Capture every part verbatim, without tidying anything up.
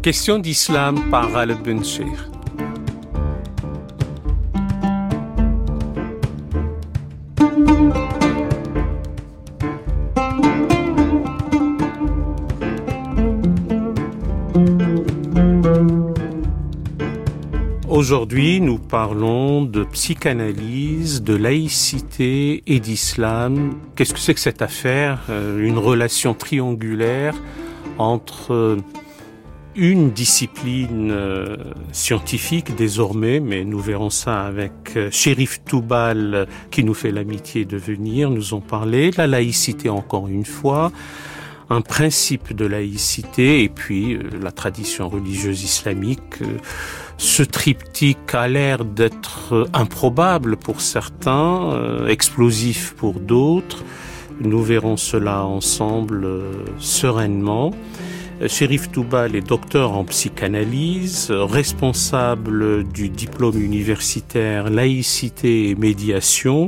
Question d'islam par Ghaleb Bencheikh. Aujourd'hui, nous parlons de psychanalyse, de laïcité et d'islam. Qu'est-ce que c'est que cette affaire ? Une relation triangulaire entre une discipline euh, scientifique désormais, mais nous verrons ça avec euh, Cherif Toubal qui nous fait l'amitié de venir nous en parler. La laïcité encore une fois, un principe de laïcité et puis euh, la tradition religieuse islamique. Euh, ce triptyque a l'air d'être euh, improbable pour certains, euh, explosif pour d'autres. Nous verrons cela ensemble euh, sereinement. Cherif Toubal est docteur en psychanalyse, responsable du diplôme universitaire laïcité et médiation,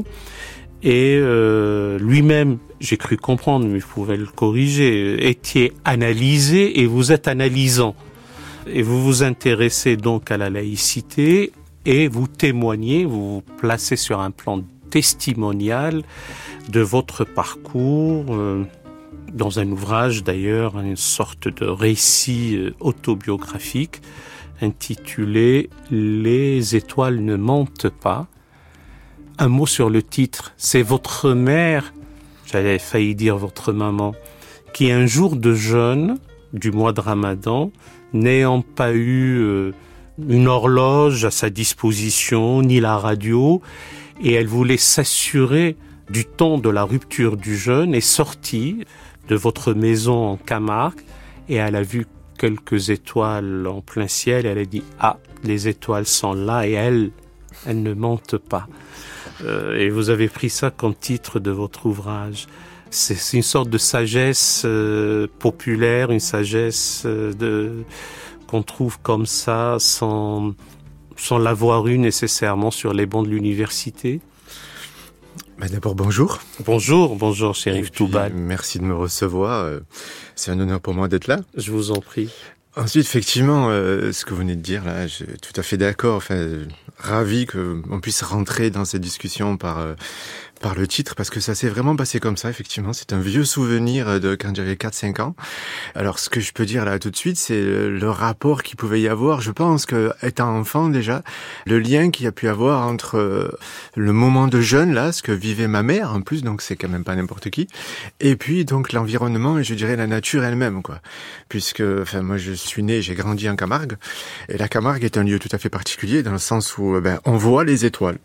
et euh, lui-même, j'ai cru comprendre, mais vous pouvez le corriger, étiez analysé et vous êtes analysant. Et vous vous intéressez donc à la laïcité et vous témoignez, vous vous placez sur un plan testimonial de votre parcours, euh, dans un ouvrage d'ailleurs, une sorte de récit autobiographique intitulé « Les étoiles ne mentent pas ». Un mot sur le titre, c'est votre mère, j'avais failli dire votre maman, qui un jour de jeûne du mois de Ramadan, n'ayant pas eu euh, une horloge à sa disposition, ni la radio, et elle voulait s'assurer du temps de la rupture du jeûne, est sortie de votre maison en Camargue, et elle a vu quelques étoiles en plein ciel, et elle a dit « Ah, les étoiles sont là, et elles, elles ne mentent pas. Euh, » Et vous avez pris ça comme titre de votre ouvrage. C'est, c'est une sorte de sagesse euh, populaire, une sagesse euh, de, qu'on trouve comme ça, sans, sans l'avoir eue nécessairement sur les bancs de l'université. Bah d'abord, bonjour. Bonjour, bonjour, Cherif Toubal. Merci de me recevoir. C'est un honneur pour moi d'être là. Je vous en prie. Ensuite, effectivement, euh, ce que vous venez de dire, là, je suis tout à fait d'accord. Enfin, euh, ravi qu'on puisse rentrer dans cette discussion par euh, par le titre, parce que ça s'est vraiment passé comme ça, effectivement. C'est un vieux souvenir de quand j'avais quatre cinq ans. Alors, ce que je peux dire là tout de suite, c'est le rapport qu'il pouvait y avoir. Je pense que, étant enfant déjà, le lien qu'il y a pu avoir entre le moment de jeûne, là, ce que vivait ma mère, en plus, donc c'est quand même pas n'importe qui, et puis donc l'environnement et je dirais la nature elle-même, quoi. Puisque, enfin, moi je suis né, j'ai grandi en Camargue, et la Camargue est un lieu tout à fait particulier dans le sens où, ben, on voit les étoiles.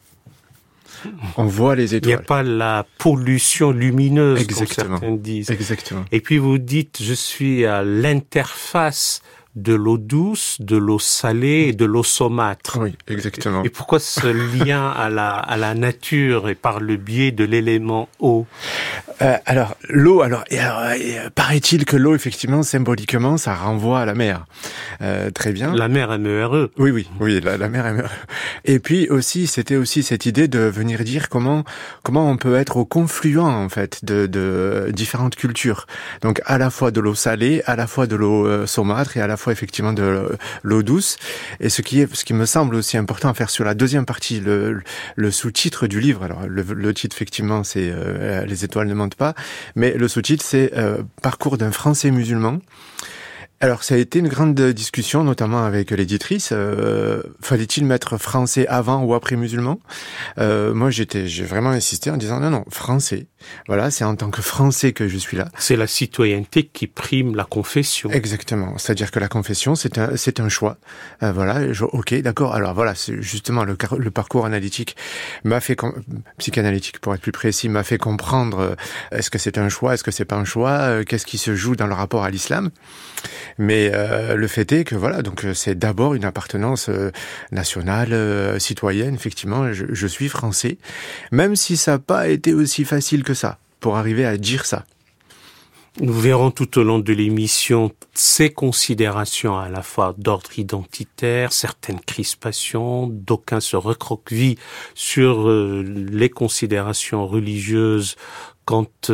On voit les étoiles. Il n'y a pas la pollution lumineuse, exactement, comme certains disent. Exactement. Et puis vous dites, je suis à l'interface de l'eau douce, de l'eau salée et de l'eau saumâtre. Oui, exactement. Et pourquoi ce lien à la, à la nature et par le biais de l'élément eau? euh, Alors, l'eau, alors, et alors et, euh, paraît-il que l'eau, effectivement, symboliquement, ça renvoie à la mer. Euh, très bien. La mer M E R E. Oui, oui, oui, la, la mer M E R E. Et puis aussi, c'était aussi cette idée de venir dire comment comment on peut être au confluent, en fait, de, de différentes cultures. Donc, à la fois de l'eau salée, à la fois de l'eau euh, saumâtre et à la fois effectivement de l'eau douce. Et ce qui est, ce qui me semble aussi important à faire sur la deuxième partie, le, le sous-titre du livre. Alors le, le titre effectivement c'est euh, Les étoiles ne mentent pas, mais le sous-titre c'est euh, Parcours d'un Français musulman. Alors, ça a été une grande discussion, notamment avec l'éditrice. Euh, fallait-il mettre français avant ou après musulman ? euh, Moi, j'étais, j'ai vraiment insisté en disant non, non, français. Voilà, c'est en tant que français que je suis là. C'est la citoyenneté qui prime la confession. Exactement. C'est-à-dire que la confession, c'est un, c'est un choix. Euh, voilà. Je, ok, d'accord. Alors voilà, c'est justement le, le parcours analytique m'a fait, psychanalytique pour être plus précis, m'a fait comprendre euh, est-ce que c'est un choix, est-ce que c'est pas un choix, euh, qu'est-ce qui se joue dans le rapport à l'islam. Mais euh, le fait est que voilà, donc c'est d'abord une appartenance euh, nationale, euh, citoyenne. Effectivement, je, je suis français, même si ça n'a pas été aussi facile que ça pour arriver à dire ça. Nous verrons tout au long de l'émission ces considérations à la fois d'ordre identitaire, certaines crispations, d'aucuns se recroquevillent sur euh, les considérations religieuses quand euh,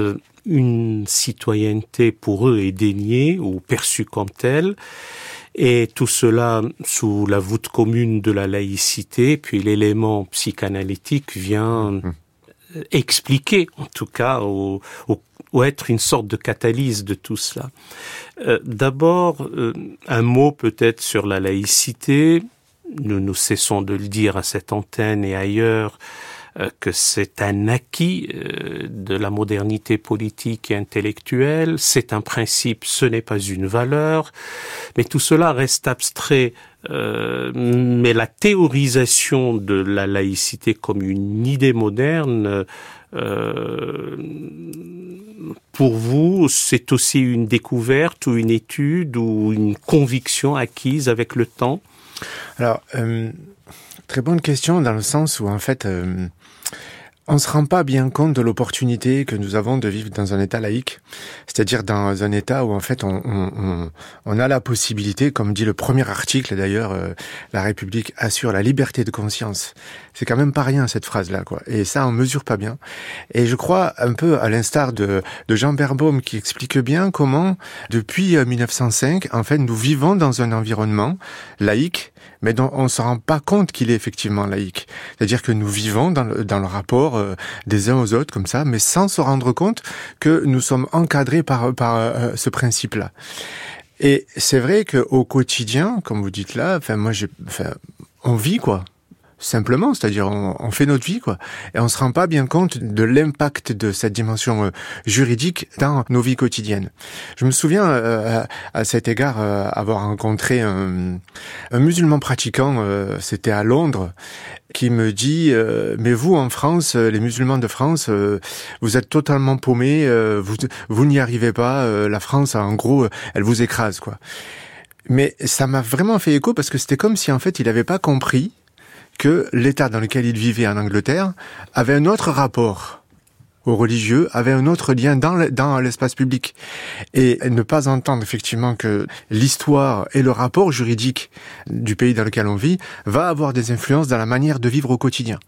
une citoyenneté pour eux est déniée ou perçue comme telle. Et tout cela sous la voûte commune de la laïcité, puis l'élément psychanalytique vient mmh. expliquer, en tout cas, ou, ou, ou être une sorte de catalyse de tout cela. Euh, d'abord, euh, un mot peut-être sur la laïcité. Nous nous cessons de le dire à cette antenne et ailleurs, euh, que c'est un acquis euh, de la modernité politique et intellectuelle, c'est un principe, ce n'est pas une valeur, mais tout cela reste abstrait. Euh, mais la théorisation de la laïcité comme une idée moderne, euh, pour vous, c'est aussi une découverte ou une étude ou une conviction acquise avec le temps? Alors, euh, très bonne question dans le sens où en fait, euh, on se rend pas bien compte de l'opportunité que nous avons de vivre dans un État laïque, c'est-à-dire dans un État où en fait on, on, on a la possibilité, comme dit le premier article d'ailleurs, euh, la République assure la liberté de conscience. C'est quand même pas rien cette phrase-là, quoi. Et ça, on mesure pas bien. Et je crois un peu à l'instar de, de Jean Beerbohm qui explique bien comment, depuis mille neuf cent cinq, en fait, nous vivons dans un environnement laïque, mais dont on se rend pas compte qu'il est effectivement laïque. C'est-à-dire que nous vivons dans le, dans le rapport euh, des uns aux autres comme ça, mais sans se rendre compte que nous sommes encadrés par, par euh, ce principe-là. Et c'est vrai qu'au quotidien, comme vous dites là, enfin moi, j'ai, enfin, on vit quoi. Simplement, c'est-à-dire on, on fait notre vie, quoi, et on se rend pas bien compte de l'impact de cette dimension euh, juridique dans nos vies quotidiennes. Je me souviens euh, à, à cet égard euh, avoir rencontré un, un musulman pratiquant, euh, c'était à Londres, qui me dit euh, mais vous en France, les musulmans de France, euh, vous êtes totalement paumés, euh, vous vous n'y arrivez pas, euh, la France en gros, elle vous écrase, quoi. Mais ça m'a vraiment fait écho parce que c'était comme si en fait il avait pas compris que l'État dans lequel il vivait en Angleterre avait un autre rapport aux religieux, avait un autre lien dans, le, dans l'espace public. Et ne pas entendre effectivement que l'histoire et le rapport juridique du pays dans lequel on vit va avoir des influences dans la manière de vivre au quotidien.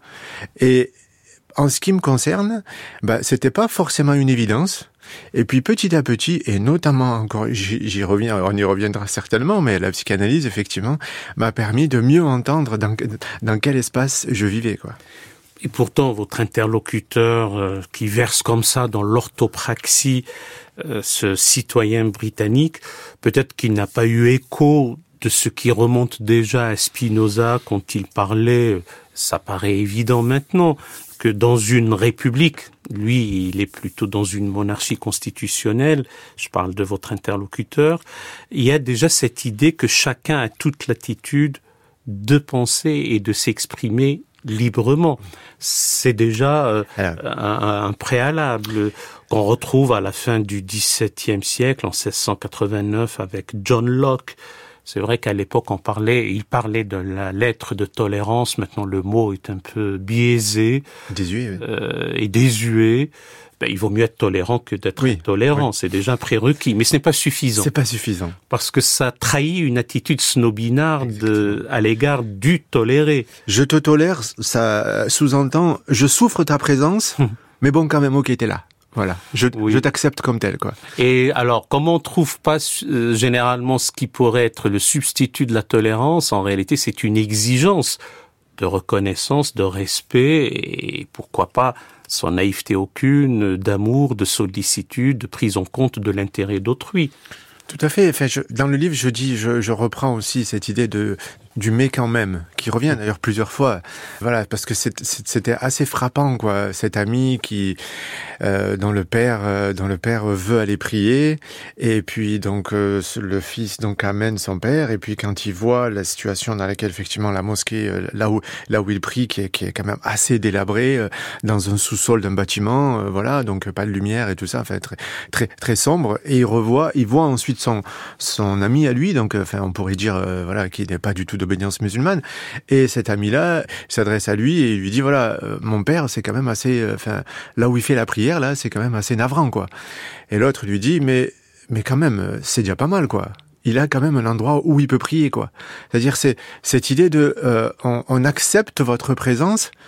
Et en ce qui me concerne, bah, c'était pas forcément une évidence. Et puis petit à petit, et notamment encore, j'y, j'y reviens, on y reviendra certainement, mais la psychanalyse, effectivement, m'a permis de mieux entendre dans, dans quel espace je vivais, quoi. Et pourtant, votre interlocuteur euh, qui verse comme ça dans l'orthopraxie, euh, ce citoyen britannique, peut-être qu'il n'a pas eu écho de ce qui remonte déjà à Spinoza quand il parlait, ça paraît évident maintenant, que dans une république, lui, il est plutôt dans une monarchie constitutionnelle, je parle de votre interlocuteur, il y a déjà cette idée que chacun a toute latitude de penser et de s'exprimer librement. C'est déjà euh, un, un préalable qu'on retrouve à la fin du dix-septième siècle, en seize cent quatre-vingt-neuf, avec John Locke. C'est vrai qu'à l'époque, on parlait, il parlait de la lettre de tolérance. Maintenant, le mot est un peu biaisé. Désuet, oui. euh, et désuet. Ben, il vaut mieux être tolérant que d'être oui, intolérant. Oui. C'est déjà un prérequis. Mais ce n'est pas suffisant. C'est pas suffisant. Parce que ça trahit une attitude snobinarde à l'égard du toléré. Je te tolère, ça sous-entend, je souffre ta présence, mais bon, quand même, ok, t'es là. Voilà, je, oui. je t'accepte comme tel, quoi. Et alors, comme on trouve pas euh, généralement ce qui pourrait être le substitut de la tolérance, en réalité, c'est une exigence de reconnaissance, de respect, et pourquoi pas, sans naïveté aucune, d'amour, de sollicitude, de prise en compte de l'intérêt d'autrui. Tout à fait. Enfin, je, dans le livre, je dis, je, je reprends aussi cette idée de du mais quand même, qui revient d'ailleurs plusieurs fois. Voilà, parce que c'est, c'était assez frappant, quoi. Cet ami qui, euh, dont le père, euh, dont le père veut aller prier, et puis donc euh, le fils donc amène son père, et puis quand il voit la situation dans laquelle effectivement la mosquée, euh, là où là où il prie, qui est, qui est quand même assez délabrée, euh, dans un sous-sol d'un bâtiment, euh, voilà, donc pas de lumière et tout ça, enfin très très très sombre, et il revoit, il voit ensuite son son ami à lui, donc enfin on pourrait dire euh, voilà qui n'est pas du tout d'obédience musulmane, et cet ami-là s'adresse à lui et lui dit voilà euh, mon père c'est quand même assez, enfin euh, là où il fait la prière là c'est quand même assez navrant, quoi. Et l'autre lui dit mais mais quand même c'est déjà pas mal, quoi. Il a quand même un endroit où il peut prier, quoi. C'est-à-dire c'est cette idée de euh, on, on accepte votre présence,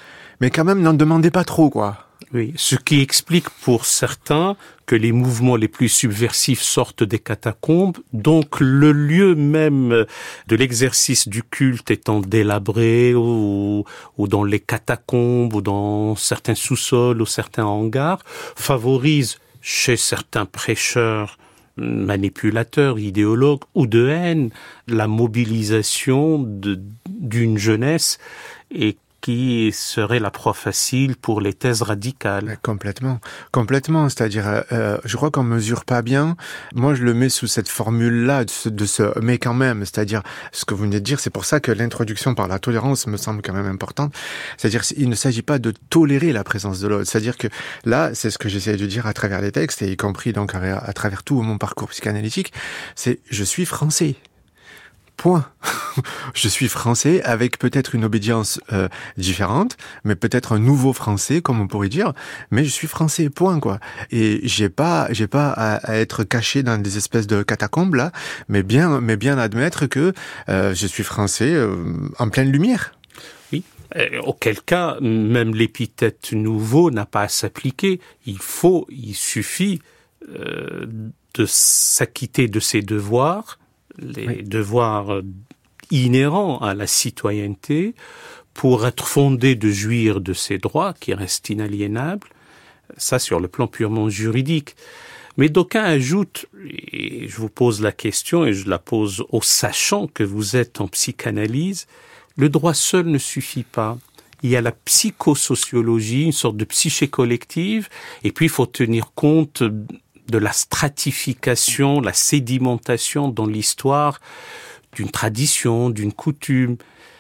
mais quand même n'en demandez pas trop, quoi. Oui, ce qui explique pour certains que les mouvements les plus subversifs sortent des catacombes, donc le lieu même de l'exercice du culte étant délabré ou, ou dans les catacombes ou dans certains sous-sols ou certains hangars, favorise chez certains prêcheurs, manipulateurs, idéologues ou de haine, la mobilisation de, d'une jeunesse et qui serait la proie facile pour les thèses radicales. Mais complètement, complètement. C'est-à-dire, euh, je crois qu'on mesure pas bien. Moi, je le mets sous cette formule-là de ce, de ce mais quand même. C'est-à-dire, ce que vous venez de dire, c'est pour ça que l'introduction par la tolérance me semble quand même importante. C'est-à-dire, il ne s'agit pas de tolérer la présence de l'autre. C'est-à-dire que là, c'est ce que j'essaie de dire à travers les textes, et y compris donc à, à travers tout mon parcours psychanalytique, c'est je suis français. Point. Je suis français avec peut-être une obédience euh, différente, mais peut-être un nouveau français, comme on pourrait dire. Mais je suis français, point, quoi. Et j'ai pas, j'ai pas à, à être caché dans des espèces de catacombes là, mais bien, mais bien admettre que euh, je suis français euh, en pleine lumière. Oui. Euh, auquel cas, même l'épithète nouveau n'a pas à s'appliquer. Il faut, il suffit euh, de s'acquitter de ses devoirs. Les oui. devoirs inhérents à la citoyenneté pour être fondé de jouir de ses droits qui restent inaliénables, ça sur le plan purement juridique. Mais d'aucuns ajoutent, et je vous pose la question et je la pose au sachant que vous êtes en psychanalyse, le droit seul ne suffit pas. Il y a la psychosociologie, une sorte de psyché collective, et puis il faut tenir compte de la stratification, la sédimentation dans l'histoire d'une tradition, d'une coutume.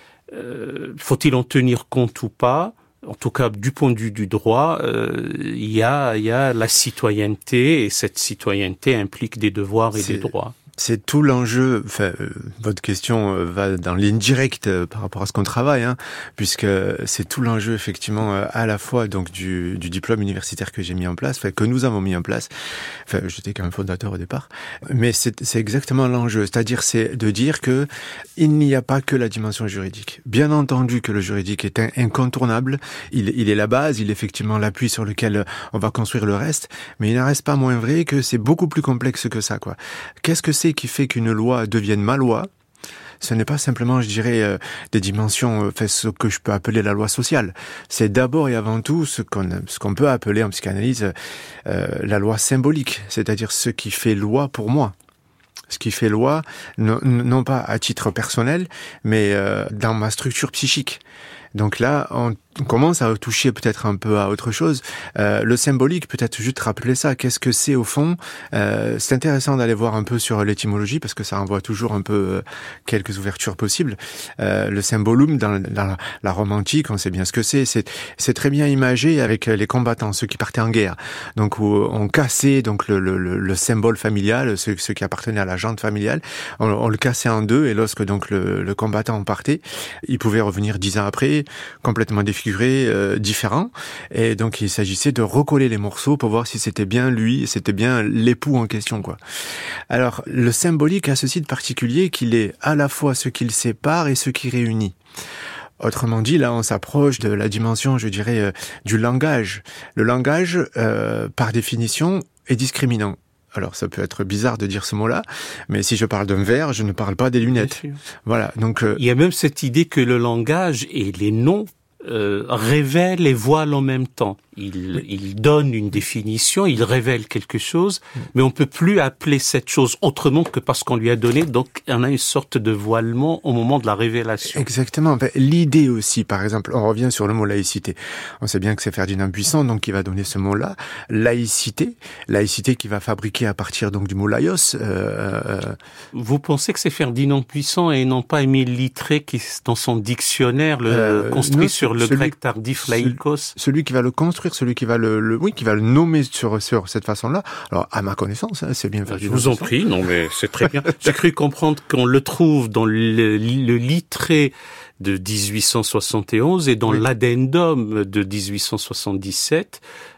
Euh, faut-il en tenir compte ou pas ? En tout cas, du point de vue du droit, euh, il y a, il y a la citoyenneté, et cette citoyenneté implique des devoirs et C'est... des droits. C'est tout l'enjeu, enfin, euh, votre question euh, va dans ligne directe euh, par rapport à ce qu'on travaille, hein, puisque c'est tout l'enjeu, effectivement, euh, à la fois donc du, du diplôme universitaire que j'ai mis en place, enfin, que nous avons mis en place. Enfin, j'étais quand même fondateur au départ. Mais c'est, c'est exactement l'enjeu. C'est-à-dire, c'est de dire que il n'y a pas que la dimension juridique. Bien entendu que le juridique est incontournable. Il, il est la base, il est effectivement l'appui sur lequel on va construire le reste. Mais il n'en reste pas moins vrai que c'est beaucoup plus complexe que ça, quoi. Qu'est-ce que c'est qui fait qu'une loi devienne ma loi? Ce n'est pas simplement, je dirais, euh, des dimensions, euh, ce que je peux appeler la loi sociale. C'est d'abord et avant tout ce qu'on, ce qu'on peut appeler en psychanalyse euh, la loi symbolique, c'est-à-dire ce qui fait loi pour moi. Ce qui fait loi, non, non pas à titre personnel, mais euh, dans ma structure psychique. Donc là, on commence à toucher peut-être un peu à autre chose. Euh, le symbolique, peut-être juste rappeler ça. Qu'est-ce que c'est au fond? euh, C'est intéressant d'aller voir un peu sur l'étymologie parce que ça envoie toujours un peu euh, quelques ouvertures possibles. Euh, le symbolum dans, dans la, la Rome antique, on sait bien ce que c'est. c'est. C'est très bien imagé avec les combattants, ceux qui partaient en guerre. Donc où on cassait donc le, le, le symbole familial, ceux, ceux qui appartenaient à la gente familiale. On, on le cassait en deux et lorsque donc le, le combattant partait, il pouvait revenir dix ans après, complètement défiguré, euh, différent. Et donc, il s'agissait de recoller les morceaux pour voir si c'était bien lui, c'était bien l'époux en question, quoi. Alors, le symbolique a ceci de particulier qu'il est à la fois ce qui le sépare et ce qui réunit. Autrement dit, là, on s'approche de la dimension, je dirais, euh, du langage. Le langage, euh, par définition, est discriminant. Alors, ça peut être bizarre de dire ce mot-là, mais si je parle d'un verre, je ne parle pas des lunettes. Voilà. Donc, euh... il y a même cette idée que le langage et les noms euh, révèlent et voilent en même temps. Il, oui. il donne une définition, il révèle quelque chose, mais on peut plus appeler cette chose autrement que parce qu'on lui a donné. Donc, on a une sorte de voilement au moment de la révélation. Exactement. Ben, l'idée aussi, par exemple, on revient sur le mot laïcité. On sait bien que c'est Ferdinand Buisson, donc qui va donner ce mot-là, laïcité, laïcité qui va fabriquer à partir donc du mot laïos. Euh... Vous pensez que c'est Ferdinand Buisson et non pas Émile Littré qui, dans son dictionnaire, le euh, construit non, sur le celui, grec tardif laïkos, celui qui va le construire, celui qui va le, le oui, qui va le nommer sur sur cette façon-là. Alors, à ma connaissance, hein, c'est bien Ferdinand. Je vous en prie, non mais c'est très bien. J'ai cru comprendre qu'on le trouve dans le, le Littré de dix-huit cent soixante et onze et dans oui. l'Addendum de dix-huit cent soixante-dix-sept,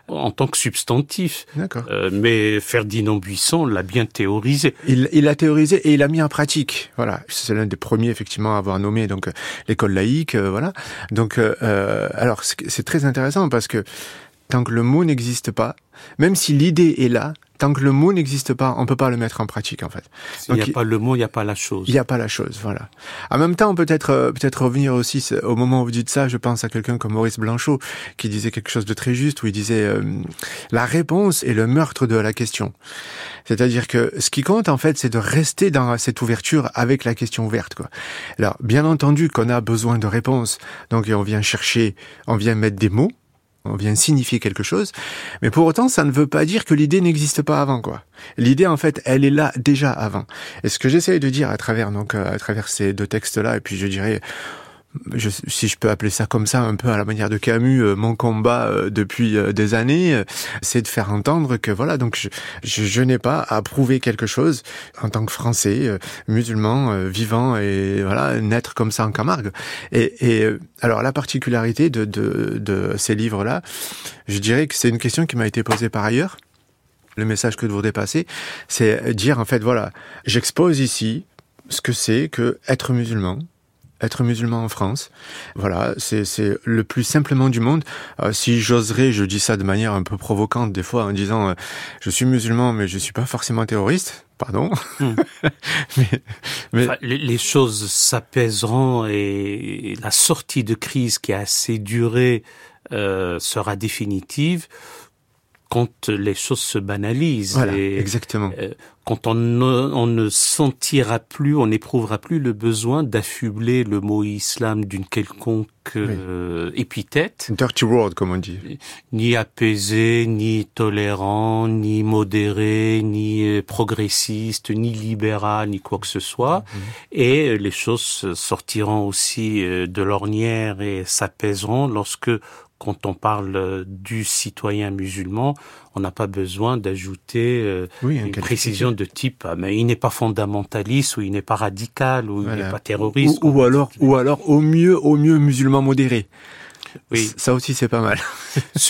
en tant que substantif. D'accord. Euh, mais Ferdinand Buisson l'a bien théorisé. Il, il l'a théorisé et il l'a mis en pratique. Voilà, c'est l'un des premiers effectivement à avoir nommé donc l'école laïque. Euh, voilà. Donc, euh, alors c'est, c'est très intéressant parce que tant que le mot n'existe pas, même si l'idée est là, tant que le mot n'existe pas, on peut pas le mettre en pratique, en fait. S'il n'y a pas le mot, il n'y a pas la chose. Il n'y a pas la chose, voilà. En même temps, peut-être, euh, peut-être revenir aussi, au moment où vous dites ça, je pense à quelqu'un comme Maurice Blanchot, qui disait quelque chose de très juste, où il disait, euh, la réponse est le meurtre de la question. C'est-à-dire que ce qui compte, en fait, c'est de rester dans cette ouverture avec la question ouverte, quoi. Alors, bien entendu qu'on a besoin de réponses. Donc, on vient chercher, on vient mettre des mots, on vient signifier quelque chose, mais pour autant, ça ne veut pas dire que l'idée n'existe pas avant, quoi. L'idée, en fait, elle est là déjà avant. Et ce que j'essaye de dire à travers, donc, à travers ces deux textes-là, et puis je dirais, je, si je peux appeler ça comme ça, un peu à la manière de Camus, euh, mon combat euh, depuis euh, des années, euh, c'est de faire entendre que voilà, donc je, je, je n'ai pas à prouver quelque chose en tant que Français, euh, musulman, euh, vivant et voilà, naître comme ça en Camargue. Et, et euh, alors la particularité de, de, de ces livres-là, je dirais que c'est une question qui m'a été posée par ailleurs. Le message que je voudrais passer, c'est dire en fait voilà, j'expose ici ce que c'est que être musulman. Être musulman en France, voilà, c'est c'est le plus simplement du monde. Euh, si j'oserais, je dis ça de manière un peu provocante des fois en disant euh, je suis musulman mais je suis pas forcément terroriste. Pardon. Mmh. mais, mais... Enfin, les, les choses s'apaiseront et la sortie de crise qui a assez duré euh, sera définitive quand les choses se banalisent. Voilà, et, exactement. Euh, quand on ne, on ne sentira plus, on n'éprouvera plus le besoin d'affubler le mot islam d'une quelconque euh, oui. épithète. Dirty word, comme on dit. Ni apaisé, ni tolérant, ni modéré, ni progressiste, ni libéral, ni quoi que ce soit. Mmh. Et les choses sortiront aussi de l'ornière et s'apaiseront lorsque quand on parle du citoyen musulman, on n'a pas besoin d'ajouter euh, oui, une précision de type ah, mais il n'est pas fondamentaliste ou il n'est pas radical ou voilà. il n'est pas terroriste. Ou, ou alors, ou alors au mieux, au mieux musulman modéré. Oui. Ça aussi, c'est pas mal. Ce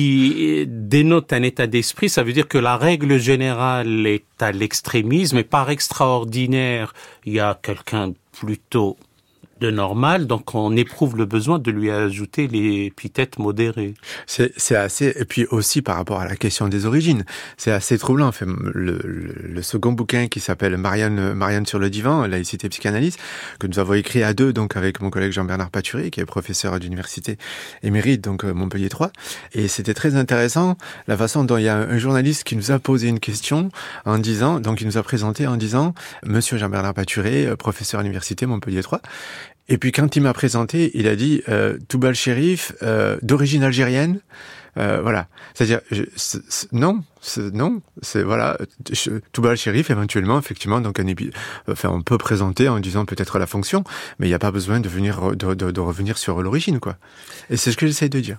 qui dénote un état d'esprit, ça veut dire que la règle générale est à l'extrémisme et par extraordinaire, il y a quelqu'un plutôt de normal, donc on éprouve le besoin de lui ajouter l'épithète modérée. C'est, c'est assez, et puis aussi par rapport à la question des origines, c'est assez troublant. Enfin, le, le, le second bouquin qui s'appelle Marianne, Marianne sur le divan, laïcité psychanalyse, que nous avons écrit à deux, donc avec mon collègue Jean-Bernard Paturé, qui est professeur d'université émérite, donc Montpellier trois, et c'était très intéressant la façon dont il y a un journaliste qui nous a posé une question en disant, donc il nous a présenté en disant, Monsieur Jean-Bernard Paturé, professeur à l'université Montpellier trois. Et puis quand il m'a présenté, il a dit euh, Toubal Chérif, euh, d'origine algérienne. Euh, voilà, c'est-à-dire je, c'est, c'est, non, c'est, non, c'est voilà je, Toubal Chérif éventuellement effectivement donc un épi- enfin on peut présenter en disant peut-être la fonction, mais il n'y a pas besoin de venir de, de, de revenir sur l'origine quoi. Et c'est ce que j'essaie de dire.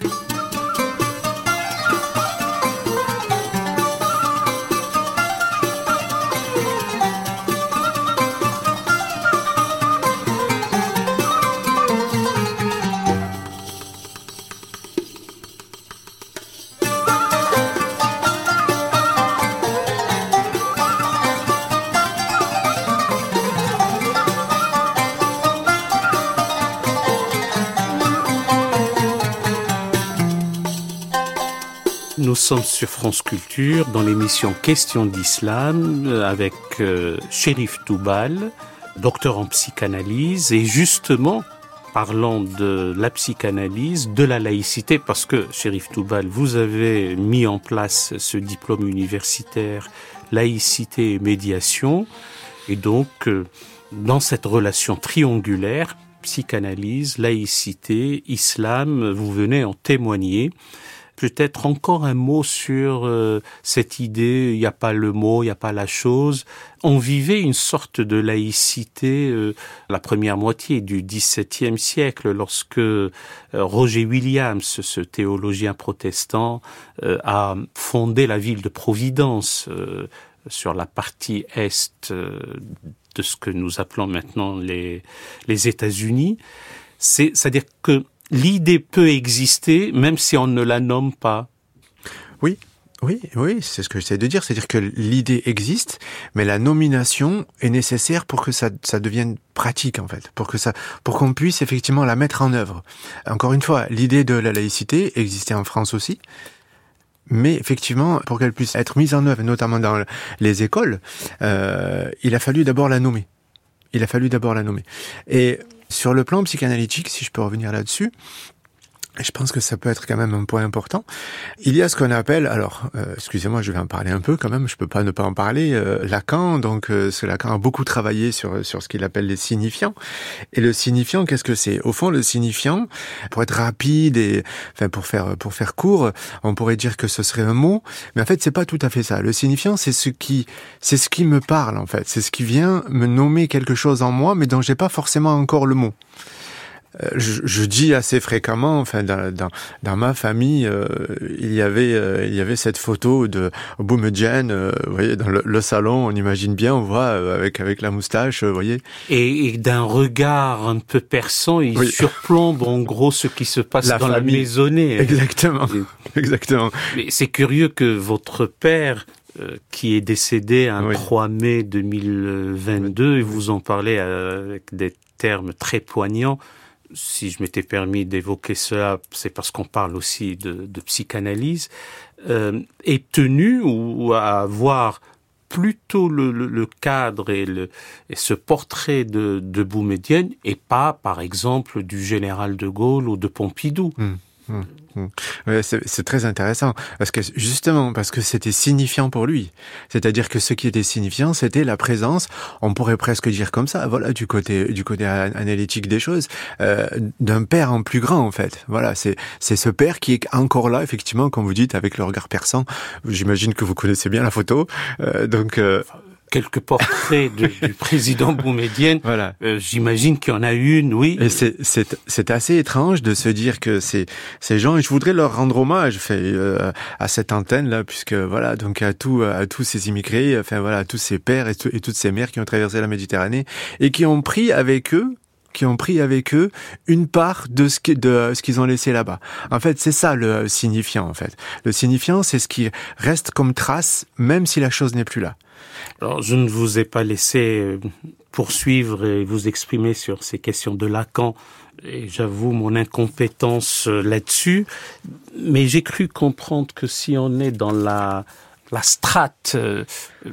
Nous sommes sur France Culture dans l'émission Questions d'Islam avec euh, Chérif Toubal, docteur en psychanalyse et justement parlant de la psychanalyse, de la laïcité parce que Chérif Toubal, vous avez mis en place ce diplôme universitaire laïcité et médiation et donc euh, dans cette relation triangulaire, psychanalyse, laïcité, islam, vous venez en témoigner. Peut-être encore un mot sur euh, cette idée, il n'y a pas le mot, il n'y a pas la chose. On vivait une sorte de laïcité euh, la première moitié du dix-septième siècle, lorsque euh, Roger Williams, ce théologien protestant, euh, a fondé la ville de Providence euh, sur la partie est euh, de ce que nous appelons maintenant les, les États-Unis. C'est, c'est-à-dire que l'idée peut exister, même si on ne la nomme pas. Oui. Oui, oui, c'est ce que j'essaie de dire. C'est-à-dire que l'idée existe, mais la nomination est nécessaire pour que ça, ça devienne pratique, en fait. Pour que ça, pour qu'on puisse effectivement la mettre en œuvre. Encore une fois, l'idée de la laïcité existait en France aussi. Mais effectivement, pour qu'elle puisse être mise en œuvre, notamment dans les écoles, euh, il a fallu d'abord la nommer. Il a fallu d'abord la nommer. Et sur le plan psychanalytique, si je peux revenir là-dessus, je pense que ça peut être quand même un point important. Il y a ce qu'on appelle, alors, euh, excusez-moi, je vais en parler un peu quand même, je peux pas ne pas en parler, euh, Lacan, donc euh, ce Lacan a beaucoup travaillé sur sur ce qu'il appelle les signifiants. Et le signifiant, qu'est-ce que c'est ? Au fond, le signifiant, pour être rapide et enfin pour faire pour faire court, on pourrait dire que ce serait un mot, mais en fait, c'est pas tout à fait ça. Le signifiant, c'est ce qui c'est ce qui me parle en fait, c'est ce qui vient me nommer quelque chose en moi mais dont j'ai pas forcément encore le mot. Je, je dis assez fréquemment, enfin dans dans, dans ma famille, euh, il y avait euh, il y avait cette photo de Boumedienne, euh, vous voyez, dans le, le salon, on imagine bien, on voit euh, avec avec la moustache, euh, vous voyez. Et, et d'un regard un peu perçant, il oui. surplombe en gros ce qui se passe la dans famille. La maisonnée. Exactement, et, exactement. Mais c'est curieux que votre père, euh, qui est décédé un oui. trois mai deux mille vingt-deux, oui. et vous en parlez avec des termes très poignants. Si je m'étais permis d'évoquer cela, c'est parce qu'on parle aussi de, de psychanalyse, euh, est tenu ou à avoir plutôt le, le, le cadre et, le, et ce portrait de, de Boumedienne et pas, par exemple, du général de Gaulle ou de Pompidou. Mmh. Mmh, mmh. Ouais, c'est, c'est très intéressant parce que justement parce que c'était signifiant pour lui, c'est-à-dire que ce qui était signifiant, c'était la présence, on pourrait presque dire comme ça, voilà, du côté du côté analytique des choses, euh, d'un père en plus grand en fait. Voilà, c'est c'est ce père qui est encore là effectivement, comme vous dites, avec le regard perçant. J'imagine que vous connaissez bien la photo, euh, donc. Euh, Quelques portraits de, du président Boumedienne. Voilà. Euh, j'imagine qu'il y en a une, oui. Et c'est, c'est, c'est assez étrange de se dire que ces, ces gens, et je voudrais leur rendre hommage, fait, euh, à cette antenne-là, puisque, voilà, donc à tous, à tous ces immigrés, enfin, voilà, à tous ces pères et, et toutes ces mères qui ont traversé la Méditerranée et qui ont pris avec eux, qui ont pris avec eux une part de ce, qui, de ce qu'ils ont laissé là-bas. En fait, c'est ça le signifiant, en fait. Le signifiant, c'est ce qui reste comme trace, même si la chose n'est plus là. Alors, je ne vous ai pas laissé poursuivre et vous exprimer sur ces questions de Lacan, et j'avoue mon incompétence là-dessus, mais j'ai cru comprendre que si on est dans la, la strate euh,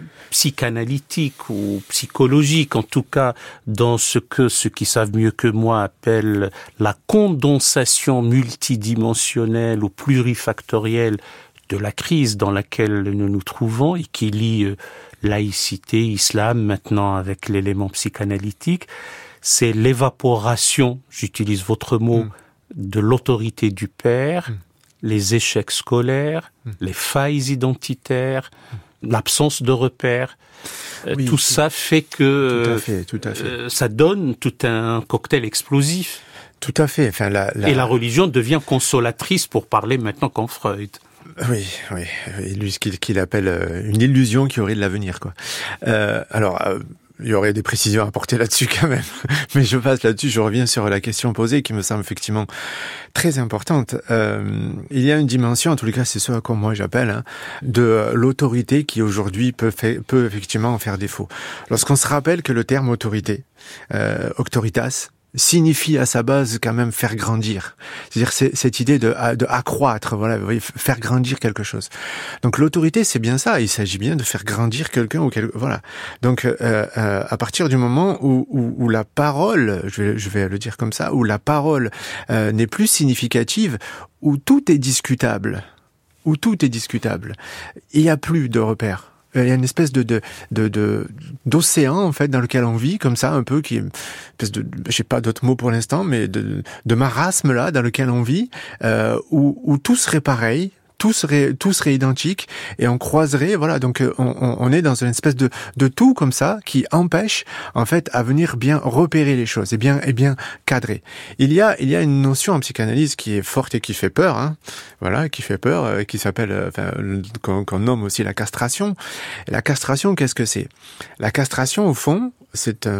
psychanalytique ou psychologique, en tout cas dans ce que ceux qui savent mieux que moi appellent la condensation multidimensionnelle ou plurifactorielle de la crise dans laquelle nous nous trouvons et qui lie euh, laïcité, islam, maintenant avec l'élément psychanalytique, c'est l'évaporation, j'utilise votre mot, mmh. de l'autorité du père, mmh. les échecs scolaires, mmh. les failles identitaires, mmh. l'absence de repères. Oui, tout ça fait que tout à fait, tout à fait. Euh, ça donne tout un cocktail explosif. Tout à fait. Enfin, la, la... Et la religion devient consolatrice, pour parler maintenant qu'en Freud. Oui, oui, lui ce qu'il, qu'il appelle une illusion qui aurait de l'avenir, quoi. Euh, alors, euh, il y aurait des précisions à apporter là-dessus quand même, mais je passe là-dessus. Je reviens sur la question posée qui me semble effectivement très importante. Euh, il y a une dimension, en tous les cas, c'est ce à quoi moi j'appelle, hein, de l'autorité qui aujourd'hui peut, fait, peut effectivement en faire défaut. Lorsqu'on se rappelle que le terme autorité, euh, auctoritas, signifie à sa base quand même faire grandir. C'est-à-dire c'est cette idée de, de accroître, voilà, vous voyez, faire grandir quelque chose. Donc l'autorité, c'est bien ça. Il s'agit bien de faire grandir quelqu'un ou quelque, voilà. Donc euh, euh, à partir du moment où, où, où la parole, je vais, je vais le dire comme ça, où la parole euh, n'est plus significative, où tout est discutable, où tout est discutable, il n'y a plus de repères. Il y a une espèce de, de, de, de, d'océan, en fait, dans lequel on vit, comme ça, un peu, qui est une espèce de, je sais pas d'autres mots pour l'instant, mais de, de marasme, là, dans lequel on vit, euh, où, où tout serait pareil, tout serait, tout serait identique, et on croiserait, voilà, donc, on, on est dans une espèce de, de tout, comme ça, qui empêche, en fait, à venir bien repérer les choses, et bien, et bien cadrer. Il y a, il y a une notion en psychanalyse qui est forte et qui fait peur, hein, voilà, qui fait peur, euh, qui s'appelle, euh, enfin, qu'on, qu'on nomme aussi la castration. Et la castration, qu'est-ce que c'est? La castration, au fond, c'est un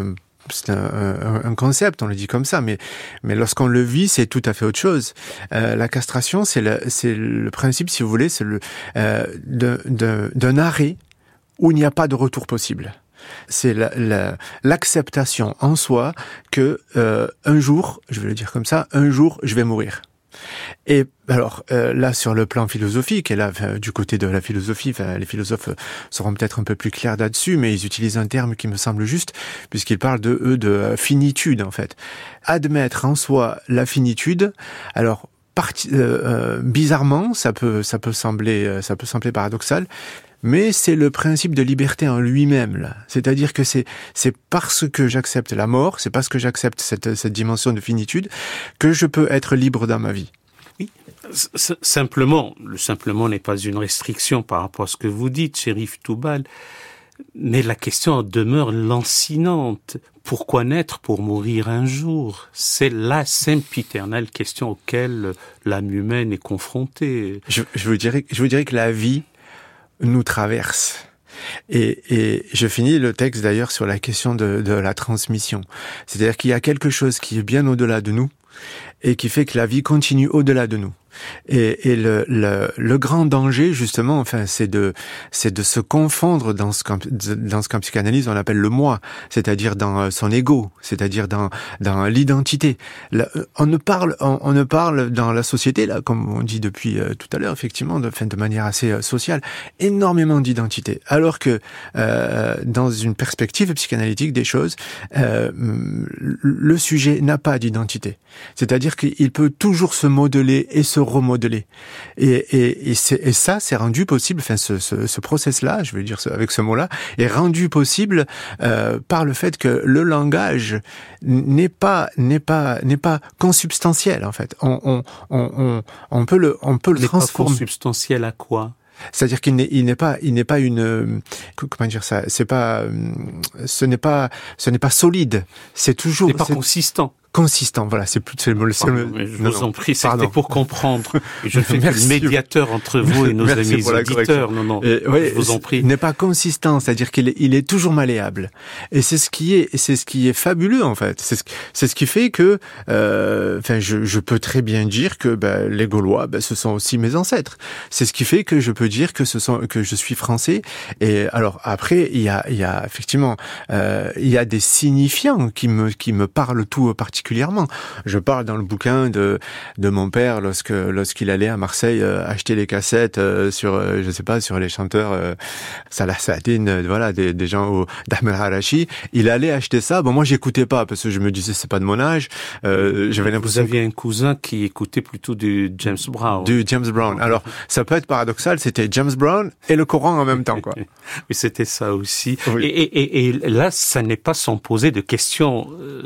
c'est un, un, un concept, on le dit comme ça, mais, mais lorsqu'on le vit, c'est tout à fait autre chose. Euh, la castration, c'est le, c'est le principe, si vous voulez, c'est le, euh, de, de, d'un arrêt où il n'y a pas de retour possible. C'est la, la, l'acceptation en soi que euh, un jour, je vais le dire comme ça, un jour, je vais mourir. Et alors euh, là, sur le plan philosophique, et là, enfin, du côté de la philosophie, enfin, les philosophes seront peut-être un peu plus clairs là-dessus, mais ils utilisent un terme qui me semble juste, puisqu'ils parlent de eux de finitude, en fait. Admettre en soi la finitude, alors parti, euh, euh, bizarrement, ça peut, ça peut sembler, ça peut sembler paradoxal. Mais c'est le principe de liberté en lui-même, là. C'est-à-dire que c'est, c'est parce que j'accepte la mort, c'est parce que j'accepte cette, cette dimension de finitude, que je peux être libre dans ma vie. Oui. S- simplement, le simplement n'est pas une restriction par rapport à ce que vous dites, Cherif Toubal, mais la question demeure lancinante. Pourquoi naître pour mourir un jour? C'est la sempiternelle question auquel l'âme humaine est confrontée. Je, je vous dirais, je vous dirais que la vie nous traverse. Et, et je finis le texte d'ailleurs sur la question de, de la transmission. C'est-à-dire qu'il y a quelque chose qui est bien au-delà de nous et qui fait que la vie continue au-delà de nous. Et, et le, le, le grand danger, justement, enfin, c'est de, c'est de se confondre dans ce qu'en, dans ce qu'en psychanalyse on appelle le moi, c'est-à-dire dans son ego, c'est-à-dire dans, dans l'identité. Là, on ne parle, on, on ne parle dans la société, là, comme on dit depuis euh, tout à l'heure, effectivement, de, enfin, de manière assez euh, sociale, énormément d'identité. Alors que, euh, dans une perspective psychanalytique des choses, euh, le sujet n'a pas d'identité. C'est-à-dire qu'il peut toujours se modeler et se remodeler. Et, et, et, c'est, et ça, c'est rendu possible, enfin, ce, ce, ce process-là, je vais dire avec ce mot-là, est rendu possible euh, par le fait que le langage n'est pas, n'est pas, n'est pas consubstantiel, en fait. On, on, on, on, on peut le, on peut le n'est transformer. Pas consubstantiel à quoi? C'est-à-dire qu'il n'est, il n'est pas, il n'est pas une, comment dire ça, c'est pas, ce n'est pas, ce n'est pas solide. C'est toujours, c'est pas c'est consistant. Consistant, voilà, c'est plus, c'est le, c'est Pardon, le, je non, vous non, en prie, c'était pardon. pour comprendre. Et je ne fais que le médiateur entre vous et nos Merci amis auditeurs. Non, non, et, ouais, je vous en prie. Il n'est pas consistant, c'est-à-dire qu'il est, il est toujours malléable. Et c'est ce qui est, c'est ce qui est fabuleux, en fait. C'est ce, c'est ce qui fait que, euh, enfin, je, je peux très bien dire que, ben, les Gaulois, ben, ce sont aussi mes ancêtres. C'est ce qui fait que je peux dire que ce sont, que je suis français. Et alors, après, il y a, il y a, effectivement, euh, il y a des signifiants qui me, qui me parlent tout particulièrement. Je parle dans le bouquin de de mon père lorsque lorsqu'il allait à Marseille euh, acheter les cassettes euh, sur euh, je sais pas sur les chanteurs euh, Salah Saadine, euh, voilà des des gens au d'Ahmed Harachi, il allait acheter ça. Bon, moi j'écoutais pas parce que je me disais c'est pas de mon âge. Euh, j'avais l'impression Vous aviez un cousin qui écoutait plutôt du James Brown. Du James Brown. Alors ça peut être paradoxal, c'était James Brown et le Coran en même temps, quoi. Mais c'était ça aussi. Oui. Et, et, et, et là, ça n'est pas sans poser de questions. Euh,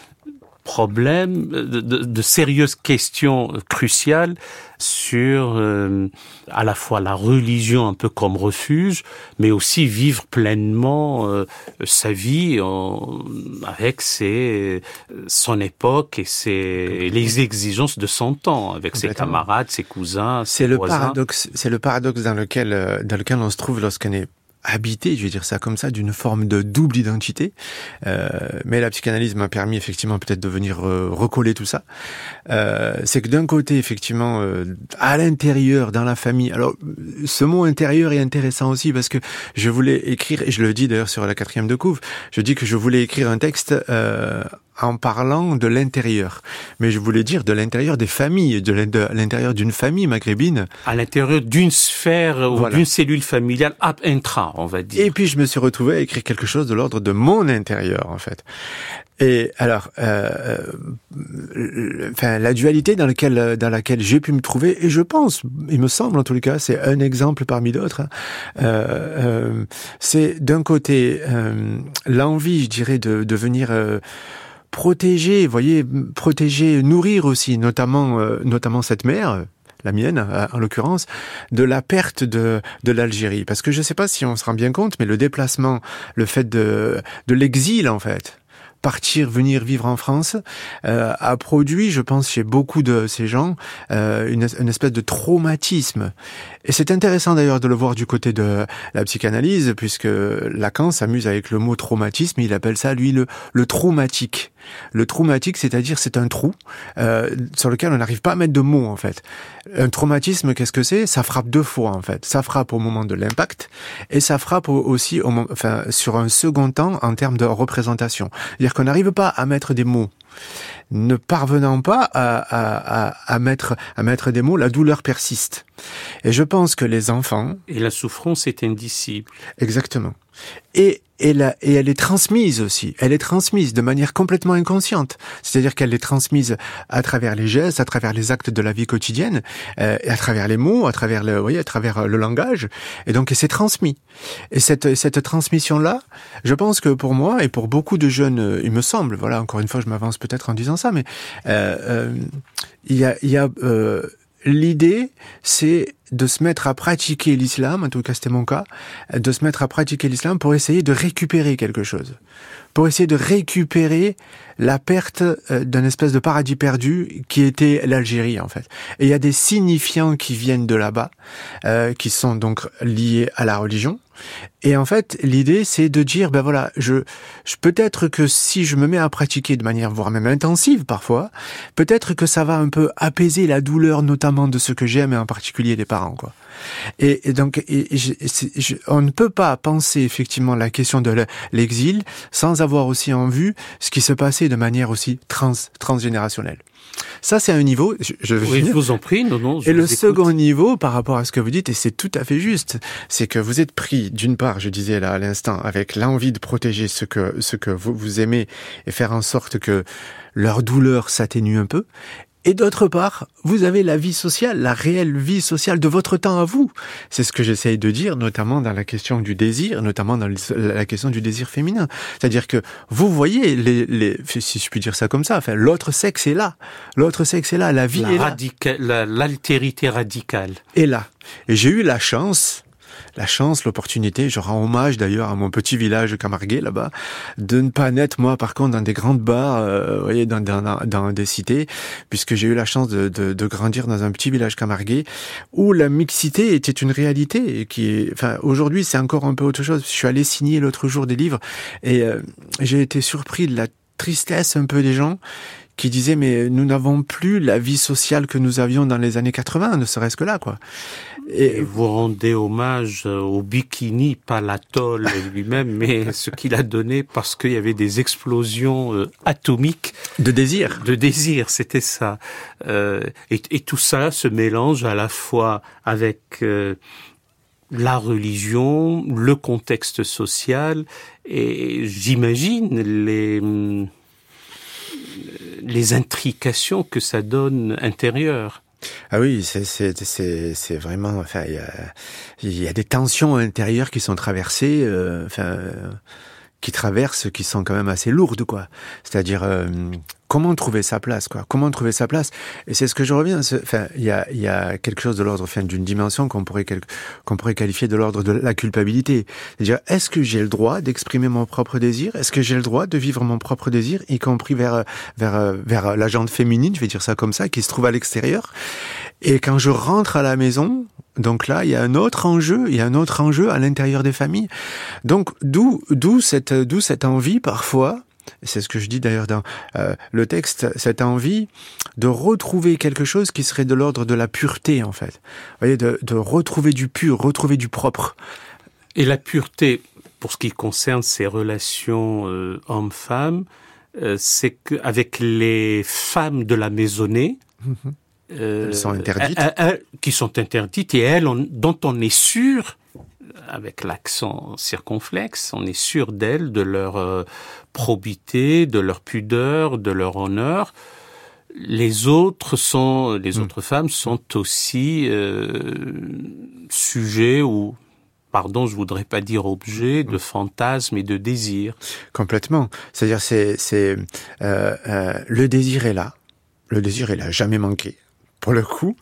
problèmes, de, de, de sérieuses questions cruciales sur euh, à la fois la religion un peu comme refuge, mais aussi vivre pleinement euh, sa vie en, avec ses, son époque et ses, les exigences de son temps, avec ses camarades, ses cousins, ses c'est le voisins. paradoxe, c'est le paradoxe dans lequel, dans lequel on se trouve lorsqu'on est habité, je vais dire ça comme ça, d'une forme de double identité. Euh, mais la psychanalyse m'a permis effectivement peut-être de venir euh, recoller tout ça. Euh, c'est que d'un côté, effectivement, euh, à l'intérieur, dans la famille, alors ce mot intérieur est intéressant aussi parce que je voulais écrire, et je le dis d'ailleurs sur la quatrième de couve, je dis que je voulais écrire un texte euh, en parlant de l'intérieur. Mais je voulais dire de l'intérieur des familles, de l'intérieur d'une famille maghrébine. À l'intérieur d'une sphère ou voilà. D'une cellule familiale ab intra, on va dire. Et puis je me suis retrouvé à écrire quelque chose de l'ordre de mon intérieur, en fait. Et alors, euh, euh, enfin, la dualité dans laquelle dans laquelle j'ai pu me trouver, et je pense, il me semble en tous les cas, c'est un exemple parmi d'autres. Hein, euh, euh, c'est d'un côté euh, l'envie, je dirais, de, de venir euh, protéger, vous voyez, protéger, nourrir aussi, notamment, euh, notamment cette mère. La mienne, en l'occurrence, de la perte de de l'Algérie, parce que je ne sais pas si on se rend bien compte, mais le déplacement, le fait de de l'exil en fait, partir, venir vivre en France, euh, a produit, je pense, chez beaucoup de ces gens, euh, une, une espèce de traumatisme. Et c'est intéressant d'ailleurs de le voir du côté de la psychanalyse, puisque Lacan s'amuse avec le mot traumatisme, il appelle ça, lui, le, le traumatique. Le traumatique, c'est-à-dire c'est un trou euh, sur lequel on n'arrive pas à mettre de mots, en fait. Un traumatisme, qu'est-ce que c'est ? Ça frappe deux fois, en fait. Ça frappe au moment de l'impact et ça frappe aussi au, enfin, sur un second temps en termes de représentation. C'est-à-dire qu'on n'arrive pas à mettre des mots. Ne parvenant pas à, à, à, à, mettre, à mettre des mots, la douleur persiste. Et je pense que les enfants... Et la souffrance est indicible. Exactement. Et, et, la, et elle est transmise aussi. Elle est transmise de manière complètement inconsciente. C'est-à-dire qu'elle est transmise à travers les gestes, à travers les actes de la vie quotidienne, euh, et à travers les mots, à travers le, vous voyez, à travers le langage. Et donc, c'est transmis. Et cette, cette transmission-là, je pense que pour moi et pour beaucoup de jeunes, il me semble, voilà, encore une fois, je m'avance peut-être en disant ça, mais euh, euh, il y a, il y a euh, l'idée, c'est de se mettre à pratiquer l'islam, en tout cas c'était mon cas, de se mettre à pratiquer l'islam pour essayer de récupérer quelque chose, pour essayer de récupérer la perte d'un espèce de paradis perdu qui était l'Algérie en fait. Et il y a des signifiants qui viennent de là-bas, euh, qui sont donc liés à la religion. Et en fait, l'idée, c'est de dire, ben voilà, je, je peut-être que si je me mets à pratiquer de manière voire même intensive parfois, peut-être que ça va un peu apaiser la douleur, notamment de ceux que j'aime et en particulier des parents, quoi. Et, et donc, et, et je, je, on ne peut pas penser effectivement la question de l'exil sans avoir aussi en vue ce qui se passait de manière aussi trans, transgénérationnelle. Ça, c'est un niveau. Je, je oui, je vous en prie. Non, non. Je et le écoute. Second niveau, par rapport à ce que vous dites, et c'est tout à fait juste, c'est que vous êtes pris, d'une part, je disais là à l'instant, avec l'envie de protéger ce que ce que vous, vous aimez et faire en sorte que leur douleur s'atténue un peu. Et d'autre part, vous avez la vie sociale, la réelle vie sociale de votre temps à vous. C'est ce que j'essaye de dire, notamment dans la question du désir, notamment dans la question du désir féminin. C'est-à-dire que vous voyez, les, les, si je puis dire ça comme ça, enfin, l'autre sexe est là. L'autre sexe est là, la vie la est radica- là. La, l'altérité radicale. Est là. Et j'ai eu la chance... la chance, l'opportunité, je rends hommage d'ailleurs à mon petit village camarguais là-bas, de ne pas naître moi par contre dans des grandes bars, euh, vous voyez, dans, dans, dans des cités, puisque j'ai eu la chance de, de, de grandir dans un petit village camarguais où la mixité était une réalité et qui est, enfin aujourd'hui c'est encore un peu autre chose. Je suis allé signer l'autre jour des livres et euh, j'ai été surpris de la tristesse un peu des gens qui disaient mais nous n'avons plus la vie sociale que nous avions dans les années quatre-vingts, ne serait-ce que là quoi. Et vous rendez hommage au bikini, pas l'atoll lui-même, mais ce qu'il a donné parce qu'il y avait des explosions euh, atomiques de désir. De désir, c'était ça. Euh, et, et tout ça se mélange à la fois avec euh, la religion, le contexte social, et j'imagine les les intrications que ça donne intérieures. Ah oui, c'est c'est c'est c'est vraiment, enfin il y a il y a des tensions intérieures qui sont traversées, euh, enfin euh, qui traversent, qui sont quand même assez lourdes quoi. C'est-à-dire euh, comment trouver sa place quoi. Comment trouver sa place. Et c'est ce que je reviens. Enfin il y a il y a quelque chose de l'ordre, enfin d'une dimension qu'on pourrait qu'on pourrait qualifier de l'ordre de la culpabilité. C'est-à-dire est-ce que j'ai le droit d'exprimer mon propre désir? Est-ce que j'ai le droit de vivre mon propre désir, y compris vers vers vers la jante féminine, je vais dire ça comme ça, qui se trouve à l'extérieur. Et quand je rentre à la maison, donc là, il y a un autre enjeu, il y a un autre enjeu à l'intérieur des familles. Donc, d'où, d'où cette, d'où cette envie parfois, c'est ce que je dis d'ailleurs dans euh, le texte, cette envie de retrouver quelque chose qui serait de l'ordre de la pureté, en fait. Vous voyez, de, de retrouver du pur, retrouver du propre. Et la pureté, pour ce qui concerne ces relations euh, hommes-femmes, euh, c'est qu'avec les femmes de la maisonnée, mmh. Euh, Elles sont interdites. Euh, euh, euh, qui sont interdites et elles, on, dont on est sûr, avec l'accent circonflexe, on est sûr d'elles, de leur euh, probité, de leur pudeur, de leur honneur. Les autres sont, les mmh. autres femmes sont aussi euh, sujets ou, pardon, je voudrais pas dire objets, de fantasmes et de désirs. Complètement. C'est-à-dire, c'est, c'est euh, euh, le désir est là. Le désir est là, jamais manqué. Pour le coup,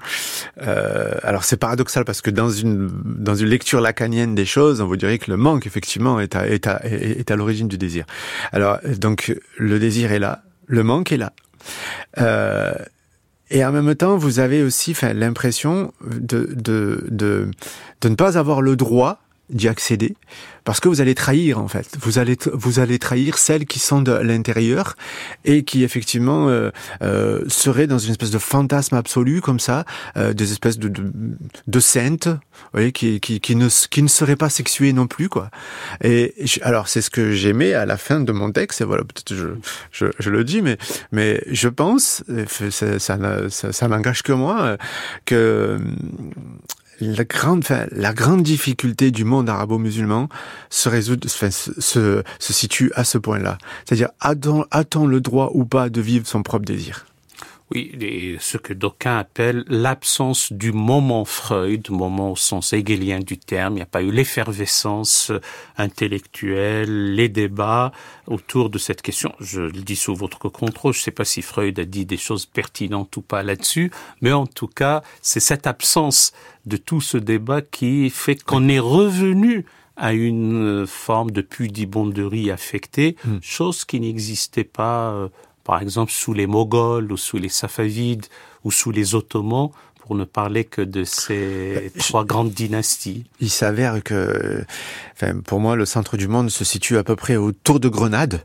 euh, alors c'est paradoxal parce que dans une dans une lecture lacanienne des choses, on vous dirait que le manque effectivement est à est à est à l'origine du désir. Alors donc le désir est là, le manque est là. Euh, Et en même temps, vous avez aussi, enfin, l'impression de, de, de, de ne pas avoir le droit d'y accéder, parce que vous allez trahir, en fait. Vous allez, vous allez trahir celles qui sont de l'intérieur et qui, effectivement, euh, euh, seraient dans une espèce de fantasme absolu, comme ça, euh, des espèces de, de, de saintes, vous voyez, qui, qui, qui ne, qui ne seraient pas sexuées non plus, quoi. Et, alors, c'est ce que j'aimais à la fin de mon texte, et voilà, peut-être je, je, je le dis, mais, mais je pense, ça, ça, ça, ça n'engage que moi, que, La grande, enfin, la grande difficulté du monde arabo-musulman se résout, enfin, se, se, se situe à ce point-là. C'est-à-dire, a-t-on, a-t-on le droit ou pas de vivre son propre désir? Oui, et ce que d'aucuns appellent l'absence du moment Freud, moment au sens hegelien du terme. Il n'y a pas eu l'effervescence intellectuelle, les débats autour de cette question. Je le dis sous votre contrôle, je ne sais pas si Freud a dit des choses pertinentes ou pas là-dessus, mais en tout cas, c'est cette absence de tout ce débat qui fait qu'on est revenu à une forme de pudibonderie affectée, mmh. chose qui n'existait pas euh, par exemple sous les Moghols ou sous les Safavides ou sous les Ottomans, pour ne parler que de ces trois grandes dynasties. Il s'avère que, enfin, pour moi, le centre du monde se situe à peu près autour de Grenade.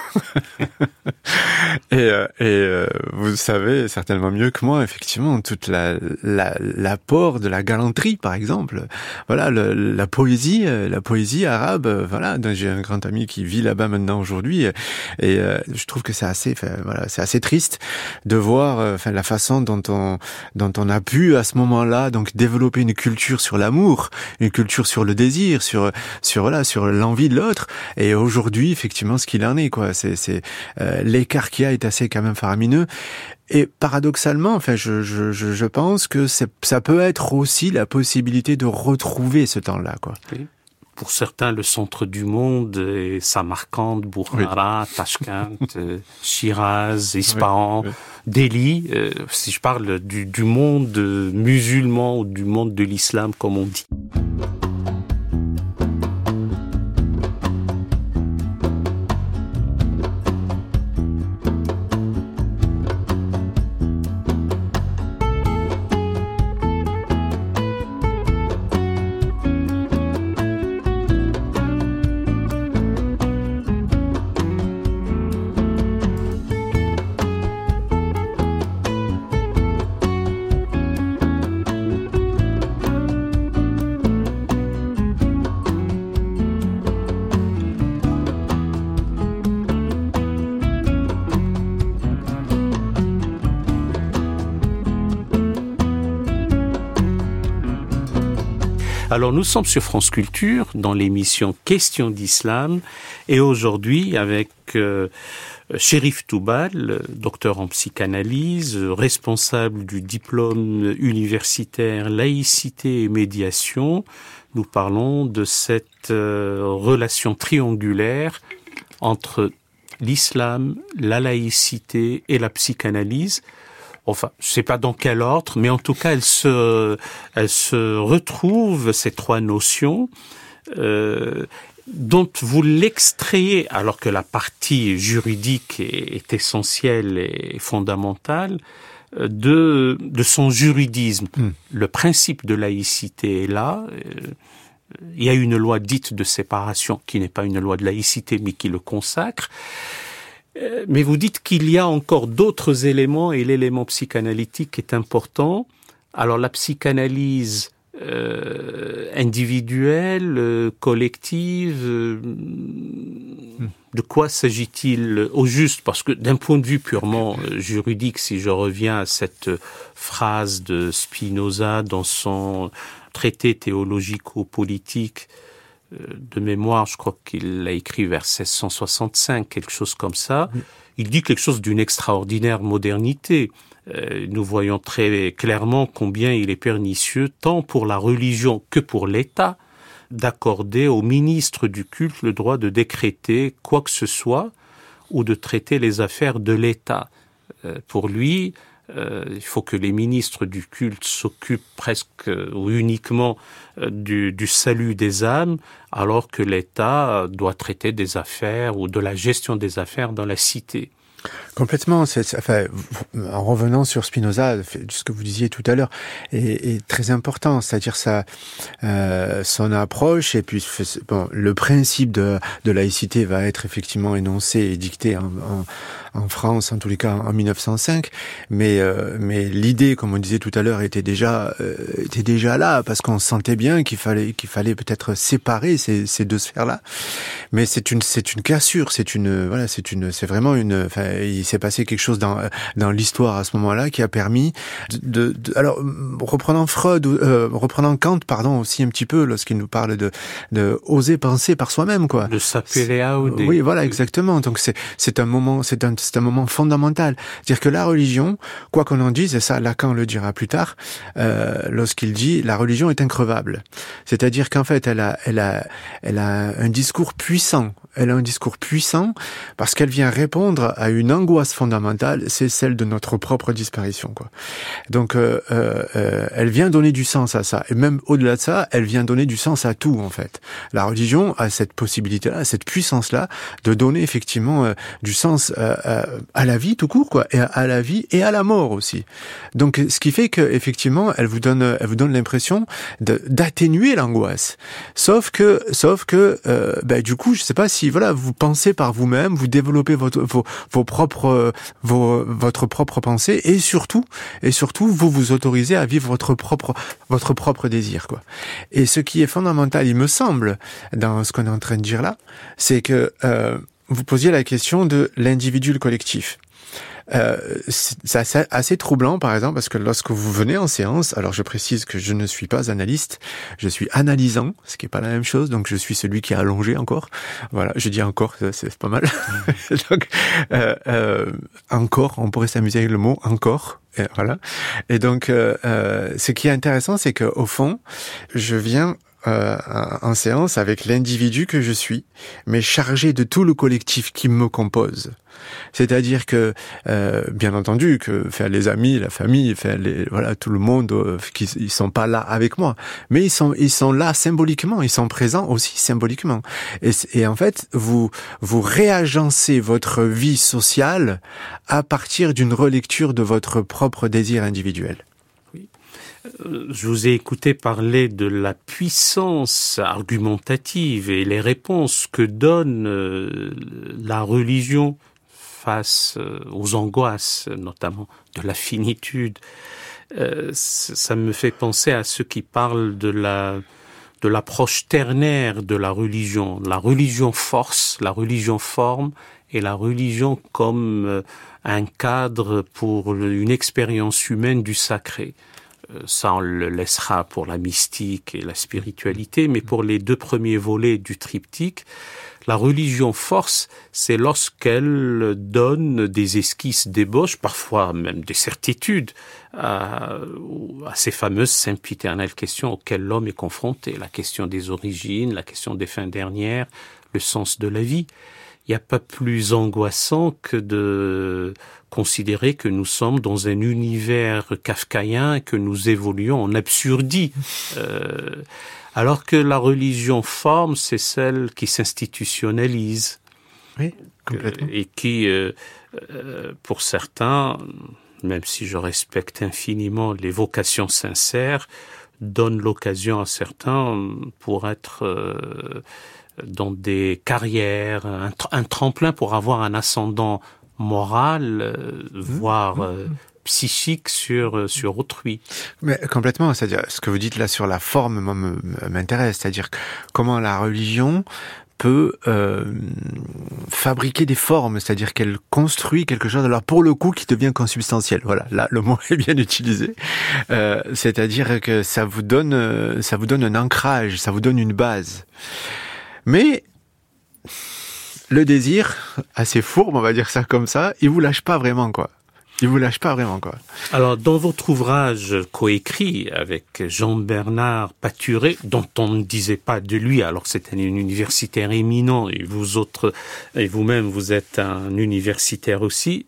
et euh, et euh, vous savez certainement mieux que moi, effectivement, toute la, la l'apport de la galanterie, par exemple. Voilà, le, la poésie, la poésie arabe. Voilà, donc j'ai un grand ami qui vit là-bas maintenant aujourd'hui, et euh, je trouve que c'est assez, enfin, voilà, c'est assez triste de voir, enfin, la façon dont on dont on a pu à ce moment-là donc développer une culture sur l'amour, une culture sur le désir, sur sur voilà, sur l'envie de l'autre. Et aujourd'hui, effectivement, ce qu'il en est, quoi. C'est, c'est euh, l'écart qu'il y a est assez quand même faramineux. Et paradoxalement, enfin, je, je, je, je pense que c'est, ça peut être aussi la possibilité de retrouver ce temps-là, quoi. Oui. Pour certains, le centre du monde est Samarcande, Boukhara, oui. Tashkent, euh, Shiraz, Ispahan, oui. Oui. Delhi. Euh, si je parle du, du monde musulman ou du monde de l'islam, comme on dit. Alors nous sommes sur France Culture dans l'émission Questions d'Islam et aujourd'hui avec euh, Cherif Toubal, docteur en psychanalyse, responsable du diplôme universitaire laïcité et médiation, nous parlons de cette euh, relation triangulaire entre l'islam, la laïcité et la psychanalyse. Enfin, je ne sais pas dans quel ordre, mais en tout cas, elles se, elles se retrouvent, ces trois notions, euh, dont vous l'extrayez, alors que la partie juridique est, est essentielle et fondamentale, de, de son juridisme. Mmh. Le principe de laïcité est là. Il y a une loi dite de séparation, qui n'est pas une loi de laïcité, mais qui le consacre. Mais vous dites qu'il y a encore d'autres éléments et l'élément psychanalytique est important. Alors la psychanalyse euh, individuelle, euh, collective, euh, de quoi s'agit-il au juste? Parce que d'un point de vue purement euh, juridique, si je reviens à cette phrase de Spinoza dans son traité théologico-politique, de mémoire, je crois qu'il l'a écrit vers seize cent soixante-cinq, quelque chose comme ça. Oui. Il dit quelque chose d'une extraordinaire modernité. Euh, nous voyons très clairement combien il est pernicieux, tant pour la religion que pour l'État, d'accorder au ministre du culte le droit de décréter quoi que ce soit ou de traiter les affaires de l'État. Euh, pour lui, Euh, il faut que les ministres du culte s'occupent presque euh, ou uniquement euh, du, du salut des âmes, alors que l'État doit traiter des affaires ou de la gestion des affaires dans la cité. Complètement. C'est, enfin, en revenant sur Spinoza, ce que vous disiez tout à l'heure, est, est très important. C'est-à-dire ça, euh, son approche et puis bon, le principe de, de laïcité va être effectivement énoncé et dicté en, en, en France, en tous les cas en mille neuf cent cinq. Mais, euh, mais l'idée, comme on disait tout à l'heure, était déjà, euh, était déjà là parce qu'on sentait bien qu'il fallait, qu'il fallait peut-être séparer ces, ces deux sphères-là. Mais c'est une, c'est une cassure, c'est une, voilà, c'est une, c'est vraiment une. Enfin, il s'est passé quelque chose dans dans l'histoire à ce moment-là qui a permis de, de, de alors reprenant Freud, euh, reprenant Kant, pardon, aussi un petit peu lorsqu'il nous parle de de oser penser par soi-même, quoi. De s'appeler à auder. Oui, voilà, exactement. Donc c'est c'est un moment, c'est un c'est un moment fondamental. C'est-à-dire que la religion, quoi qu'on en dise, et ça Lacan le dira plus tard, euh, lorsqu'il dit la religion est increvable. C'est-à-dire qu'en fait, elle a elle a elle a un discours puissant. Elle a un discours puissant parce qu'elle vient répondre à une angoisse fondamentale, c'est celle de notre propre disparition, quoi. Donc, euh, euh, elle vient donner du sens à ça. Et même au-delà de ça, elle vient donner du sens à tout, en fait. La religion a cette possibilité-là, cette puissance-là, de donner effectivement euh, du sens euh, euh, à la vie tout court, quoi, et à, à la vie et à la mort aussi. Donc, ce qui fait que effectivement, elle vous donne, elle vous donne l'impression de, d'atténuer l'angoisse. Sauf que, sauf que, euh, ben, du coup, je sais pas si voilà, vous pensez par vous-même, vous développez votre, vos, vos propres, vos, votre propre pensée, et surtout, et surtout, vous vous autorisez à vivre votre propre, votre propre désir, quoi. Et ce qui est fondamental, il me semble, dans ce qu'on est en train de dire là, c'est que euh, vous posiez la question de l'individu, le collectif. Euh, c'est assez, assez troublant, par exemple, parce que lorsque vous venez en séance, alors je précise que je ne suis pas analyste, je suis analysant, ce qui est pas la même chose, donc je suis celui qui est allongé encore. Voilà, je dis encore, c'est pas mal. donc, euh, euh, encore, on pourrait s'amuser avec le mot encore. Et voilà. Et donc, euh, euh, ce qui est intéressant, c'est que au fond, je viens Euh, en séance avec l'individu que je suis, mais chargé de tout le collectif qui me compose. C'est-à-dire que, euh, bien entendu, que enfin, les amis, la famille, enfin, les, voilà, tout le monde, euh, qui, ils sont pas là avec moi, mais ils sont, ils sont là symboliquement, ils sont présents aussi symboliquement. Et, et en fait, vous, vous réagencez votre vie sociale à partir d'une relecture de votre propre désir individuel. Je vous ai écouté parler de la puissance argumentative et les réponses que donne euh, la religion face euh, aux angoisses, notamment de la finitude. Euh, ça me fait penser à ceux qui parlent de la de l'approche ternaire de la religion. La religion force, la religion forme, et la religion comme euh, un cadre pour une expérience humaine du sacré. Ça, on le laissera pour la mystique et la spiritualité, mais pour les deux premiers volets du triptyque, la religion force, c'est lorsqu'elle donne des esquisses d'ébauche, parfois même des certitudes, à, à ces fameuses sempiternelles questions auxquelles l'homme est confronté, la question des origines, la question des fins dernières, le sens de la vie. Il n'y a pas plus angoissant que de considérer que nous sommes dans un univers kafkaïen et que nous évoluons en absurdie. Euh, alors que la religion forme, c'est celle qui s'institutionnalise. Oui, complètement. Et qui, euh, euh, pour certains, même si je respecte infiniment les vocations sincères, donne l'occasion à certains pour être... Euh, dans des carrières, un, un tremplin pour avoir un ascendant moral, euh, mmh, voire euh, mmh. psychique sur sur autrui. Mais complètement, c'est-à-dire ce que vous dites là sur la forme moi, m'intéresse, c'est-à-dire comment la religion peut euh, fabriquer des formes, c'est-à-dire qu'elle construit quelque chose, alors pour le coup, qui devient consubstantiel. Voilà, là, le mot est bien utilisé. Euh, c'est-à-dire que ça vous donne, ça vous donne un ancrage, ça vous donne une base. Mais le désir, assez fourbe, on va dire ça comme ça, il vous lâche pas vraiment, quoi. Il vous lâche pas vraiment, quoi. Alors, dans votre ouvrage coécrit avec Jean-Bernard Paturé, dont on ne disait pas de lui, alors que c'est un universitaire éminent, et vous autres, et vous-même, vous êtes un universitaire aussi,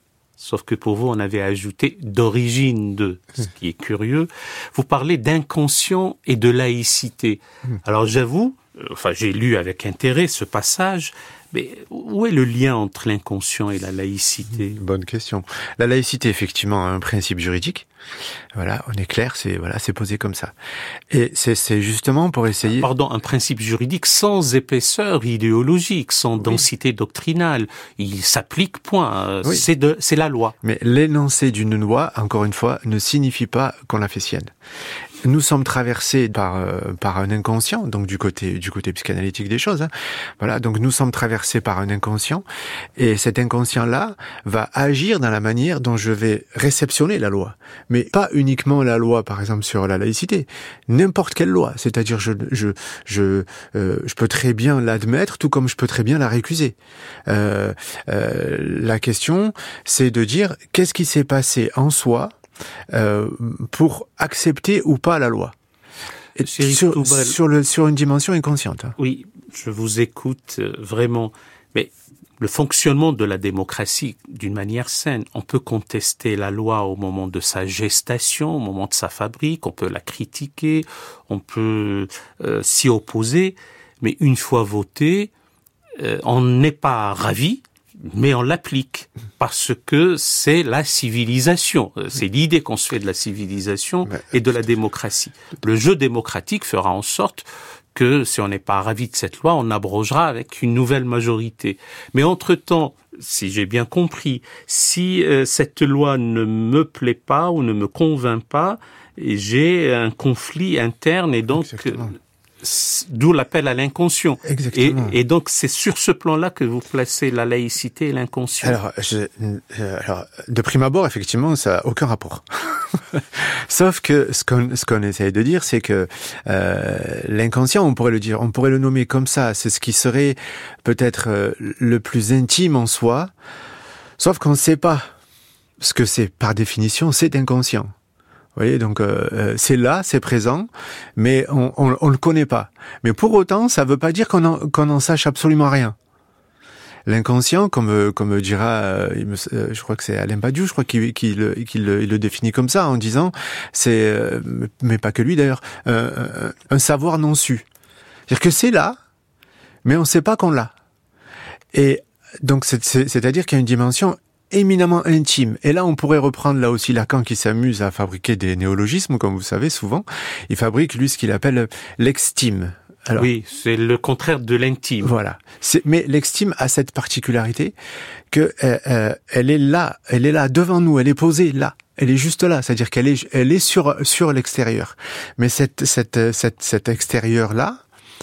sauf que pour vous, on avait ajouté d'origine de, ce qui est curieux. Vous parlez d'inconscient et de laïcité. Alors j'avoue, enfin j'ai lu avec intérêt ce passage, mais où est le lien entre l'inconscient et la laïcité ? Bonne question. La laïcité, effectivement, a un principe juridique. Voilà, on est clair, c'est voilà, c'est posé comme ça. Et c'est, c'est justement pour essayer... Pardon, un principe juridique sans épaisseur idéologique, sans oui. densité doctrinale. Il s'applique, point. Oui. C'est de, c'est la loi. Mais l'énoncé d'une loi, encore une fois, ne signifie pas qu'on la fait sienne. Nous sommes traversés par euh, par un inconscient, donc du côté du côté psychanalytique des choses. Hein. Voilà, donc nous sommes traversés par un inconscient, et cet inconscient-là va agir dans la manière dont je vais réceptionner la loi, mais pas uniquement la loi, par exemple sur la laïcité, n'importe quelle loi. C'est-à-dire, je je je euh, je peux très bien l'admettre, tout comme je peux très bien la récuser. Euh, euh, la question, c'est de dire qu'est-ce qui s'est passé en soi. Euh, pour accepter ou pas la loi. Et sur, sur, le, sur une dimension inconsciente. Oui, je vous écoute euh, vraiment. Mais le fonctionnement de la démocratie, d'une manière saine, on peut contester la loi au moment de sa gestation, au moment de sa fabrique, on peut la critiquer, on peut euh, s'y opposer, mais une fois votée, euh, on n'est pas ravi, mais on l'applique parce que c'est la civilisation. C'est l'idée qu'on se fait de la civilisation et de la démocratie. Le jeu démocratique fera en sorte que si on n'est pas ravi de cette loi, on abrogera avec une nouvelle majorité. Mais entre-temps, si j'ai bien compris, si euh, cette loi ne me plaît pas ou ne me convainc pas, j'ai un conflit interne et donc... Exactement. D'où l'appel à l'inconscient. Exactement. Et, et donc, c'est sur ce plan-là que vous placez la laïcité et l'inconscient. Alors, je, euh, alors de prime abord, effectivement, ça n'a aucun rapport. Sauf que ce qu'on, ce qu'on essaye de dire, c'est que euh, l'inconscient, on pourrait le dire, on pourrait le nommer comme ça. C'est ce qui serait peut-être euh, le plus intime en soi. Sauf qu'on ne sait pas ce que c'est. Par définition, c'est inconscient. Vous voyez, donc euh, c'est là, c'est présent, mais on, on, on le connaît pas. Mais pour autant, ça veut pas dire qu'on en, qu'on en sache absolument rien. L'inconscient, comme comme dira, euh, il me, euh, je crois que c'est Alain Badiou, je crois qu'il qu'il, qu'il, qu'il le définit comme ça en disant, c'est, euh, mais pas que lui d'ailleurs, euh, un savoir non su. C'est-à-dire que c'est là, mais on sait pas qu'on l'a. Et donc c'est, c'est, c'est-à-dire qu'il y a une dimension éminemment intime. Et là, on pourrait reprendre là aussi Lacan qui s'amuse à fabriquer des néologismes, comme vous savez souvent. Il fabrique, lui, ce qu'il appelle l'extime. Alors, oui, c'est le contraire de l'intime. Voilà. C'est, mais l'extime a cette particularité que euh, euh, elle est là, elle est là devant nous, elle est posée là. Elle est juste là, c'est-à-dire qu'elle est, elle est sur sur l'extérieur. Mais cette cette cette cet extérieur là,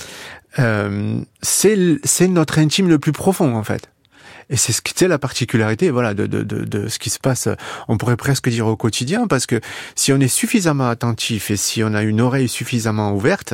euh, c'est c'est notre intime le plus profond en fait. Et c'est ce qui c'est la particularité, voilà, de, de, de, de ce qui se passe, on pourrait presque dire au quotidien, parce que si on est suffisamment attentif et si on a une oreille suffisamment ouverte,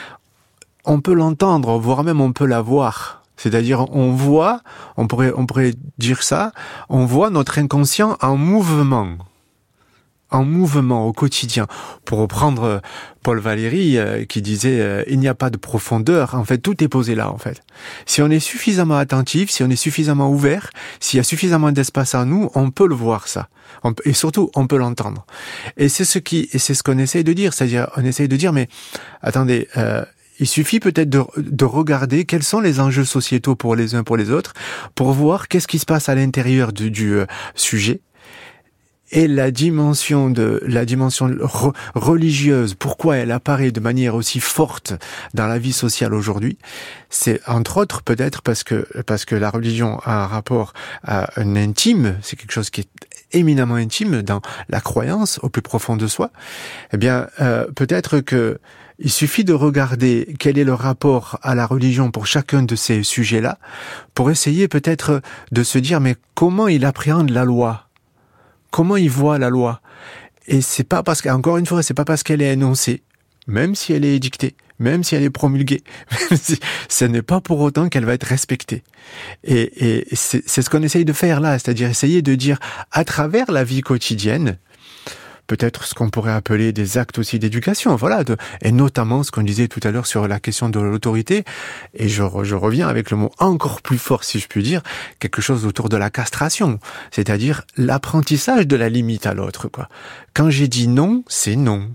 on peut l'entendre, voire même on peut la voir. C'est-à-dire, on voit, on pourrait, on pourrait dire ça, on voit notre inconscient en mouvement. En mouvement au quotidien. Pour reprendre Paul Valéry euh, qui disait euh, il n'y a pas de profondeur. En fait, tout est posé là. En fait, si on est suffisamment attentif, si on est suffisamment ouvert, s'il y a suffisamment d'espace en nous, on peut le voir ça. On peut, et surtout, on peut l'entendre. Et c'est ce qui, et c'est ce qu'on essaye de dire. C'est-à-dire, on essaye de dire, mais attendez. Euh, Il suffit peut-être de, de regarder quels sont les enjeux sociétaux pour les uns pour les autres, pour voir qu'est-ce qui se passe à l'intérieur du, du euh, sujet. Et la dimension de la dimension re, religieuse, pourquoi elle apparaît de manière aussi forte dans la vie sociale aujourd'hui, c'est entre autres peut-être parce que parce que la religion a un rapport à un intime, c'est quelque chose qui est éminemment intime dans la croyance au plus profond de soi. Eh bien, euh, peut-être que il suffit de regarder quel est le rapport à la religion pour chacun de ces sujets-là, pour essayer peut-être de se dire mais comment il appréhende la loi? Comment il voit la loi? Et c'est pas parce qu'encore une fois, c'est pas parce qu'elle est énoncée, même si elle est édictée, même si elle est promulguée, ce n'est pas pour autant qu'elle va être respectée. Et, et c'est, c'est ce qu'on essaye de faire là, c'est-à-dire essayer de dire à travers la vie quotidienne, peut-être ce qu'on pourrait appeler des actes aussi d'éducation, voilà, de, et notamment ce qu'on disait tout à l'heure sur la question de l'autorité, et je, je reviens avec le mot encore plus fort, si je puis dire, quelque chose autour de la castration, c'est-à-dire l'apprentissage de la limite à l'autre, quoi. Quand j'ai dit non, c'est non.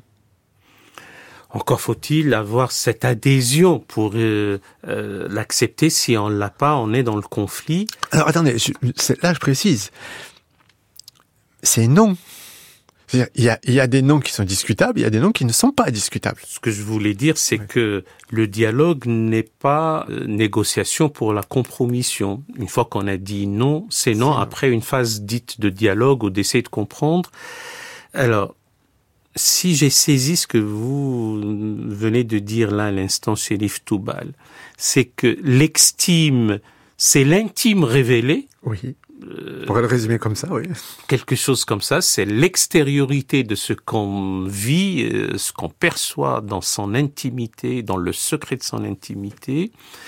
Encore faut-il avoir cette adhésion pour euh, euh, l'accepter. Si on l'a pas, on est dans le conflit. Alors attendez, je, là je précise, c'est non. C'est-à-dire, il y a, il y a des noms qui sont discutables, il y a des noms qui ne sont pas discutables. Ce que je voulais dire, c'est oui. que le dialogue n'est pas euh, négociation pour la compromission. Une fois qu'on a dit non, c'est non. C'est Après une phase dite de dialogue ou d'essayer de comprendre. Alors, si j'ai saisi ce que vous venez de dire là à l'instant, Cherif Toubal, c'est que l'extime, c'est l'intime révélé. Oui. On pourrait le résumer comme ça, oui. Quelque chose comme ça, c'est l'extériorité de ce qu'on vit, ce qu'on perçoit dans son intimité, dans le secret de son intimité.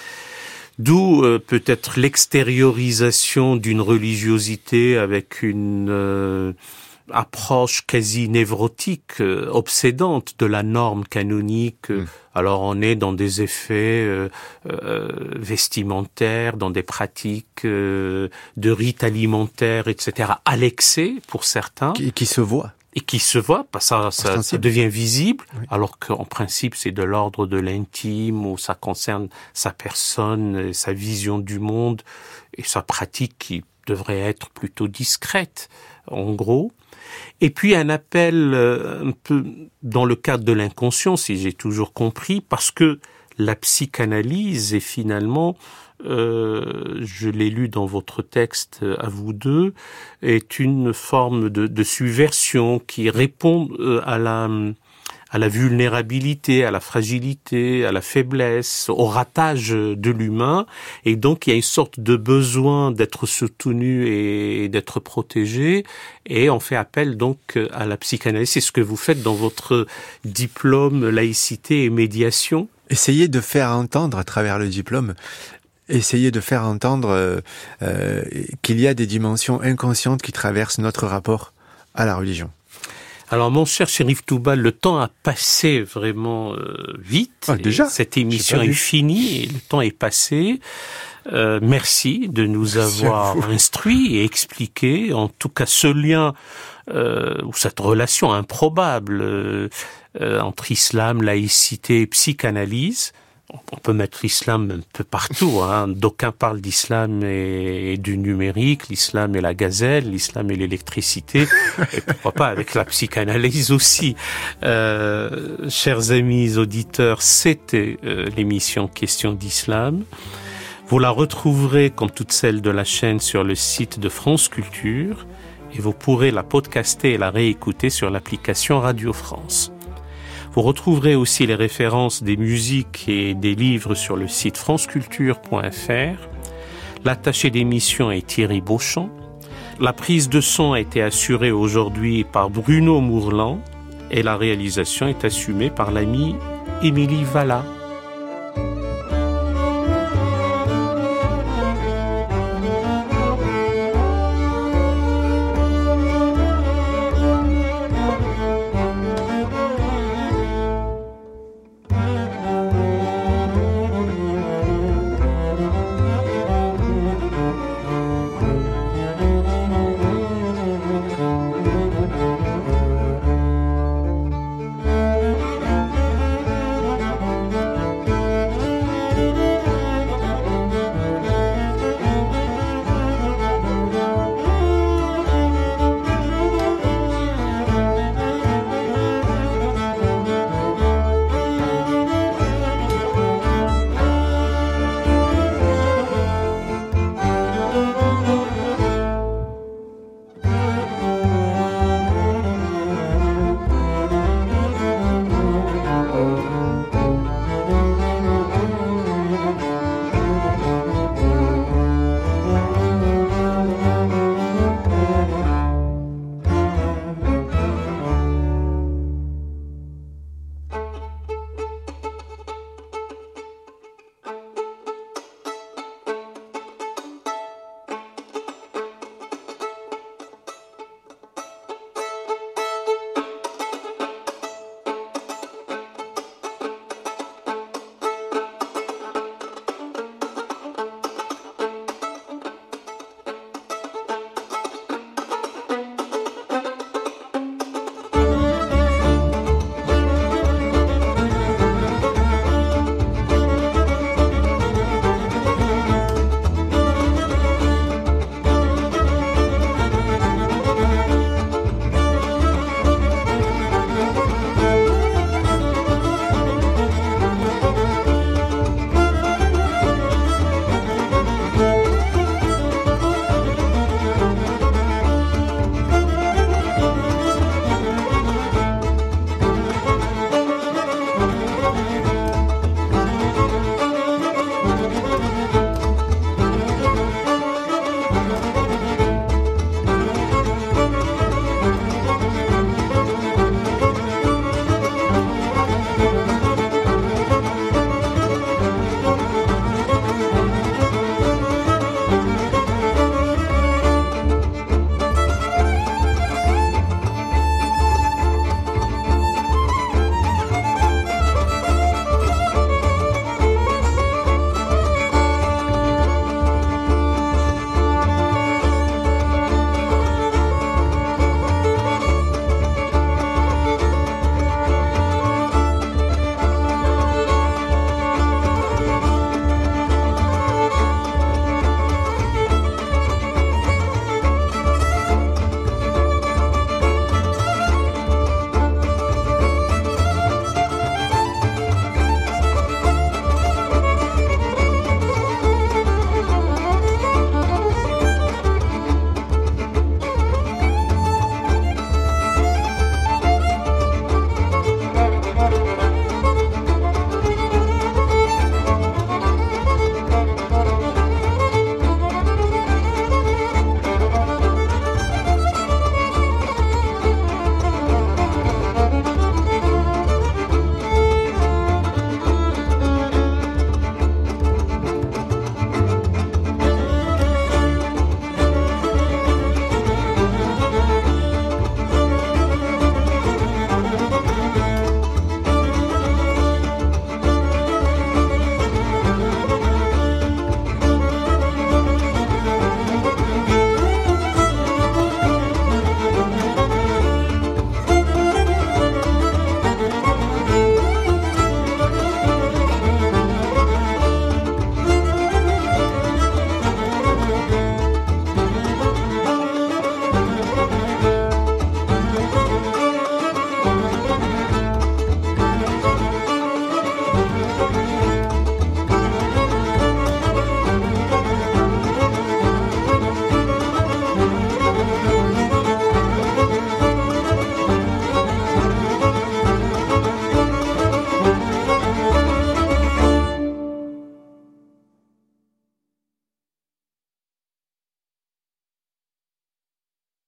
D'où euh, peut-être l'extériorisation d'une religiosité avec une euh, approche quasi névrotique, euh, obsédante de la norme canonique. Mmh. Alors on est dans des effets euh, euh, vestimentaires, dans des pratiques euh, de rites alimentaires, et cetera, à l'excès pour certains. Qui, qui se voient. Et qui se voient, parce que ça, ça, ça devient visible, oui. Alors qu'en principe c'est de l'ordre de l'intime, où ça concerne sa personne, sa vision du monde, et sa pratique qui devrait être plutôt discrète, en gros. Et puis un appel un peu dans le cadre de l'inconscient, si j'ai toujours compris, parce que la psychanalyse est finalement, euh, je l'ai lu dans votre texte à vous deux, est une forme de, de subversion qui répond à la, à la vulnérabilité, à la fragilité, à la faiblesse, au ratage de l'humain. Et donc, il y a une sorte de besoin d'être soutenu et d'être protégé. Et on fait appel donc à la psychanalyse. C'est ce que vous faites dans votre diplôme laïcité et médiation. Essayez de faire entendre à travers le diplôme, essayez de faire entendre euh, euh, qu'il y a des dimensions inconscientes qui traversent notre rapport à la religion. Alors, mon cher Cherif Toubal, le temps a passé vraiment euh, vite. Ah, déjà, cette émission est finie et le temps est passé. Euh, merci de nous merci avoir instruits et expliqué, en tout cas, ce lien euh, ou cette relation improbable euh, euh, entre islam, laïcité et psychanalyse. On peut mettre l'islam un peu partout, hein. D'aucuns parlent d'islam et, et du numérique, l'islam et la gazelle, l'islam et l'électricité, et pourquoi pas avec la psychanalyse aussi. Euh, chers amis auditeurs, c'était euh, l'émission Question d'Islam. Vous la retrouverez, comme toutes celles de la chaîne, sur le site de France Culture, et vous pourrez la podcaster et la réécouter sur l'application Radio France. Vous retrouverez aussi les références des musiques et des livres sur le site franceculture point f r. L'attaché d'émission est Thierry Beauchamp. La prise de son a été assurée aujourd'hui par Bruno Mourlan et la réalisation est assumée par l'amie Émilie Valla.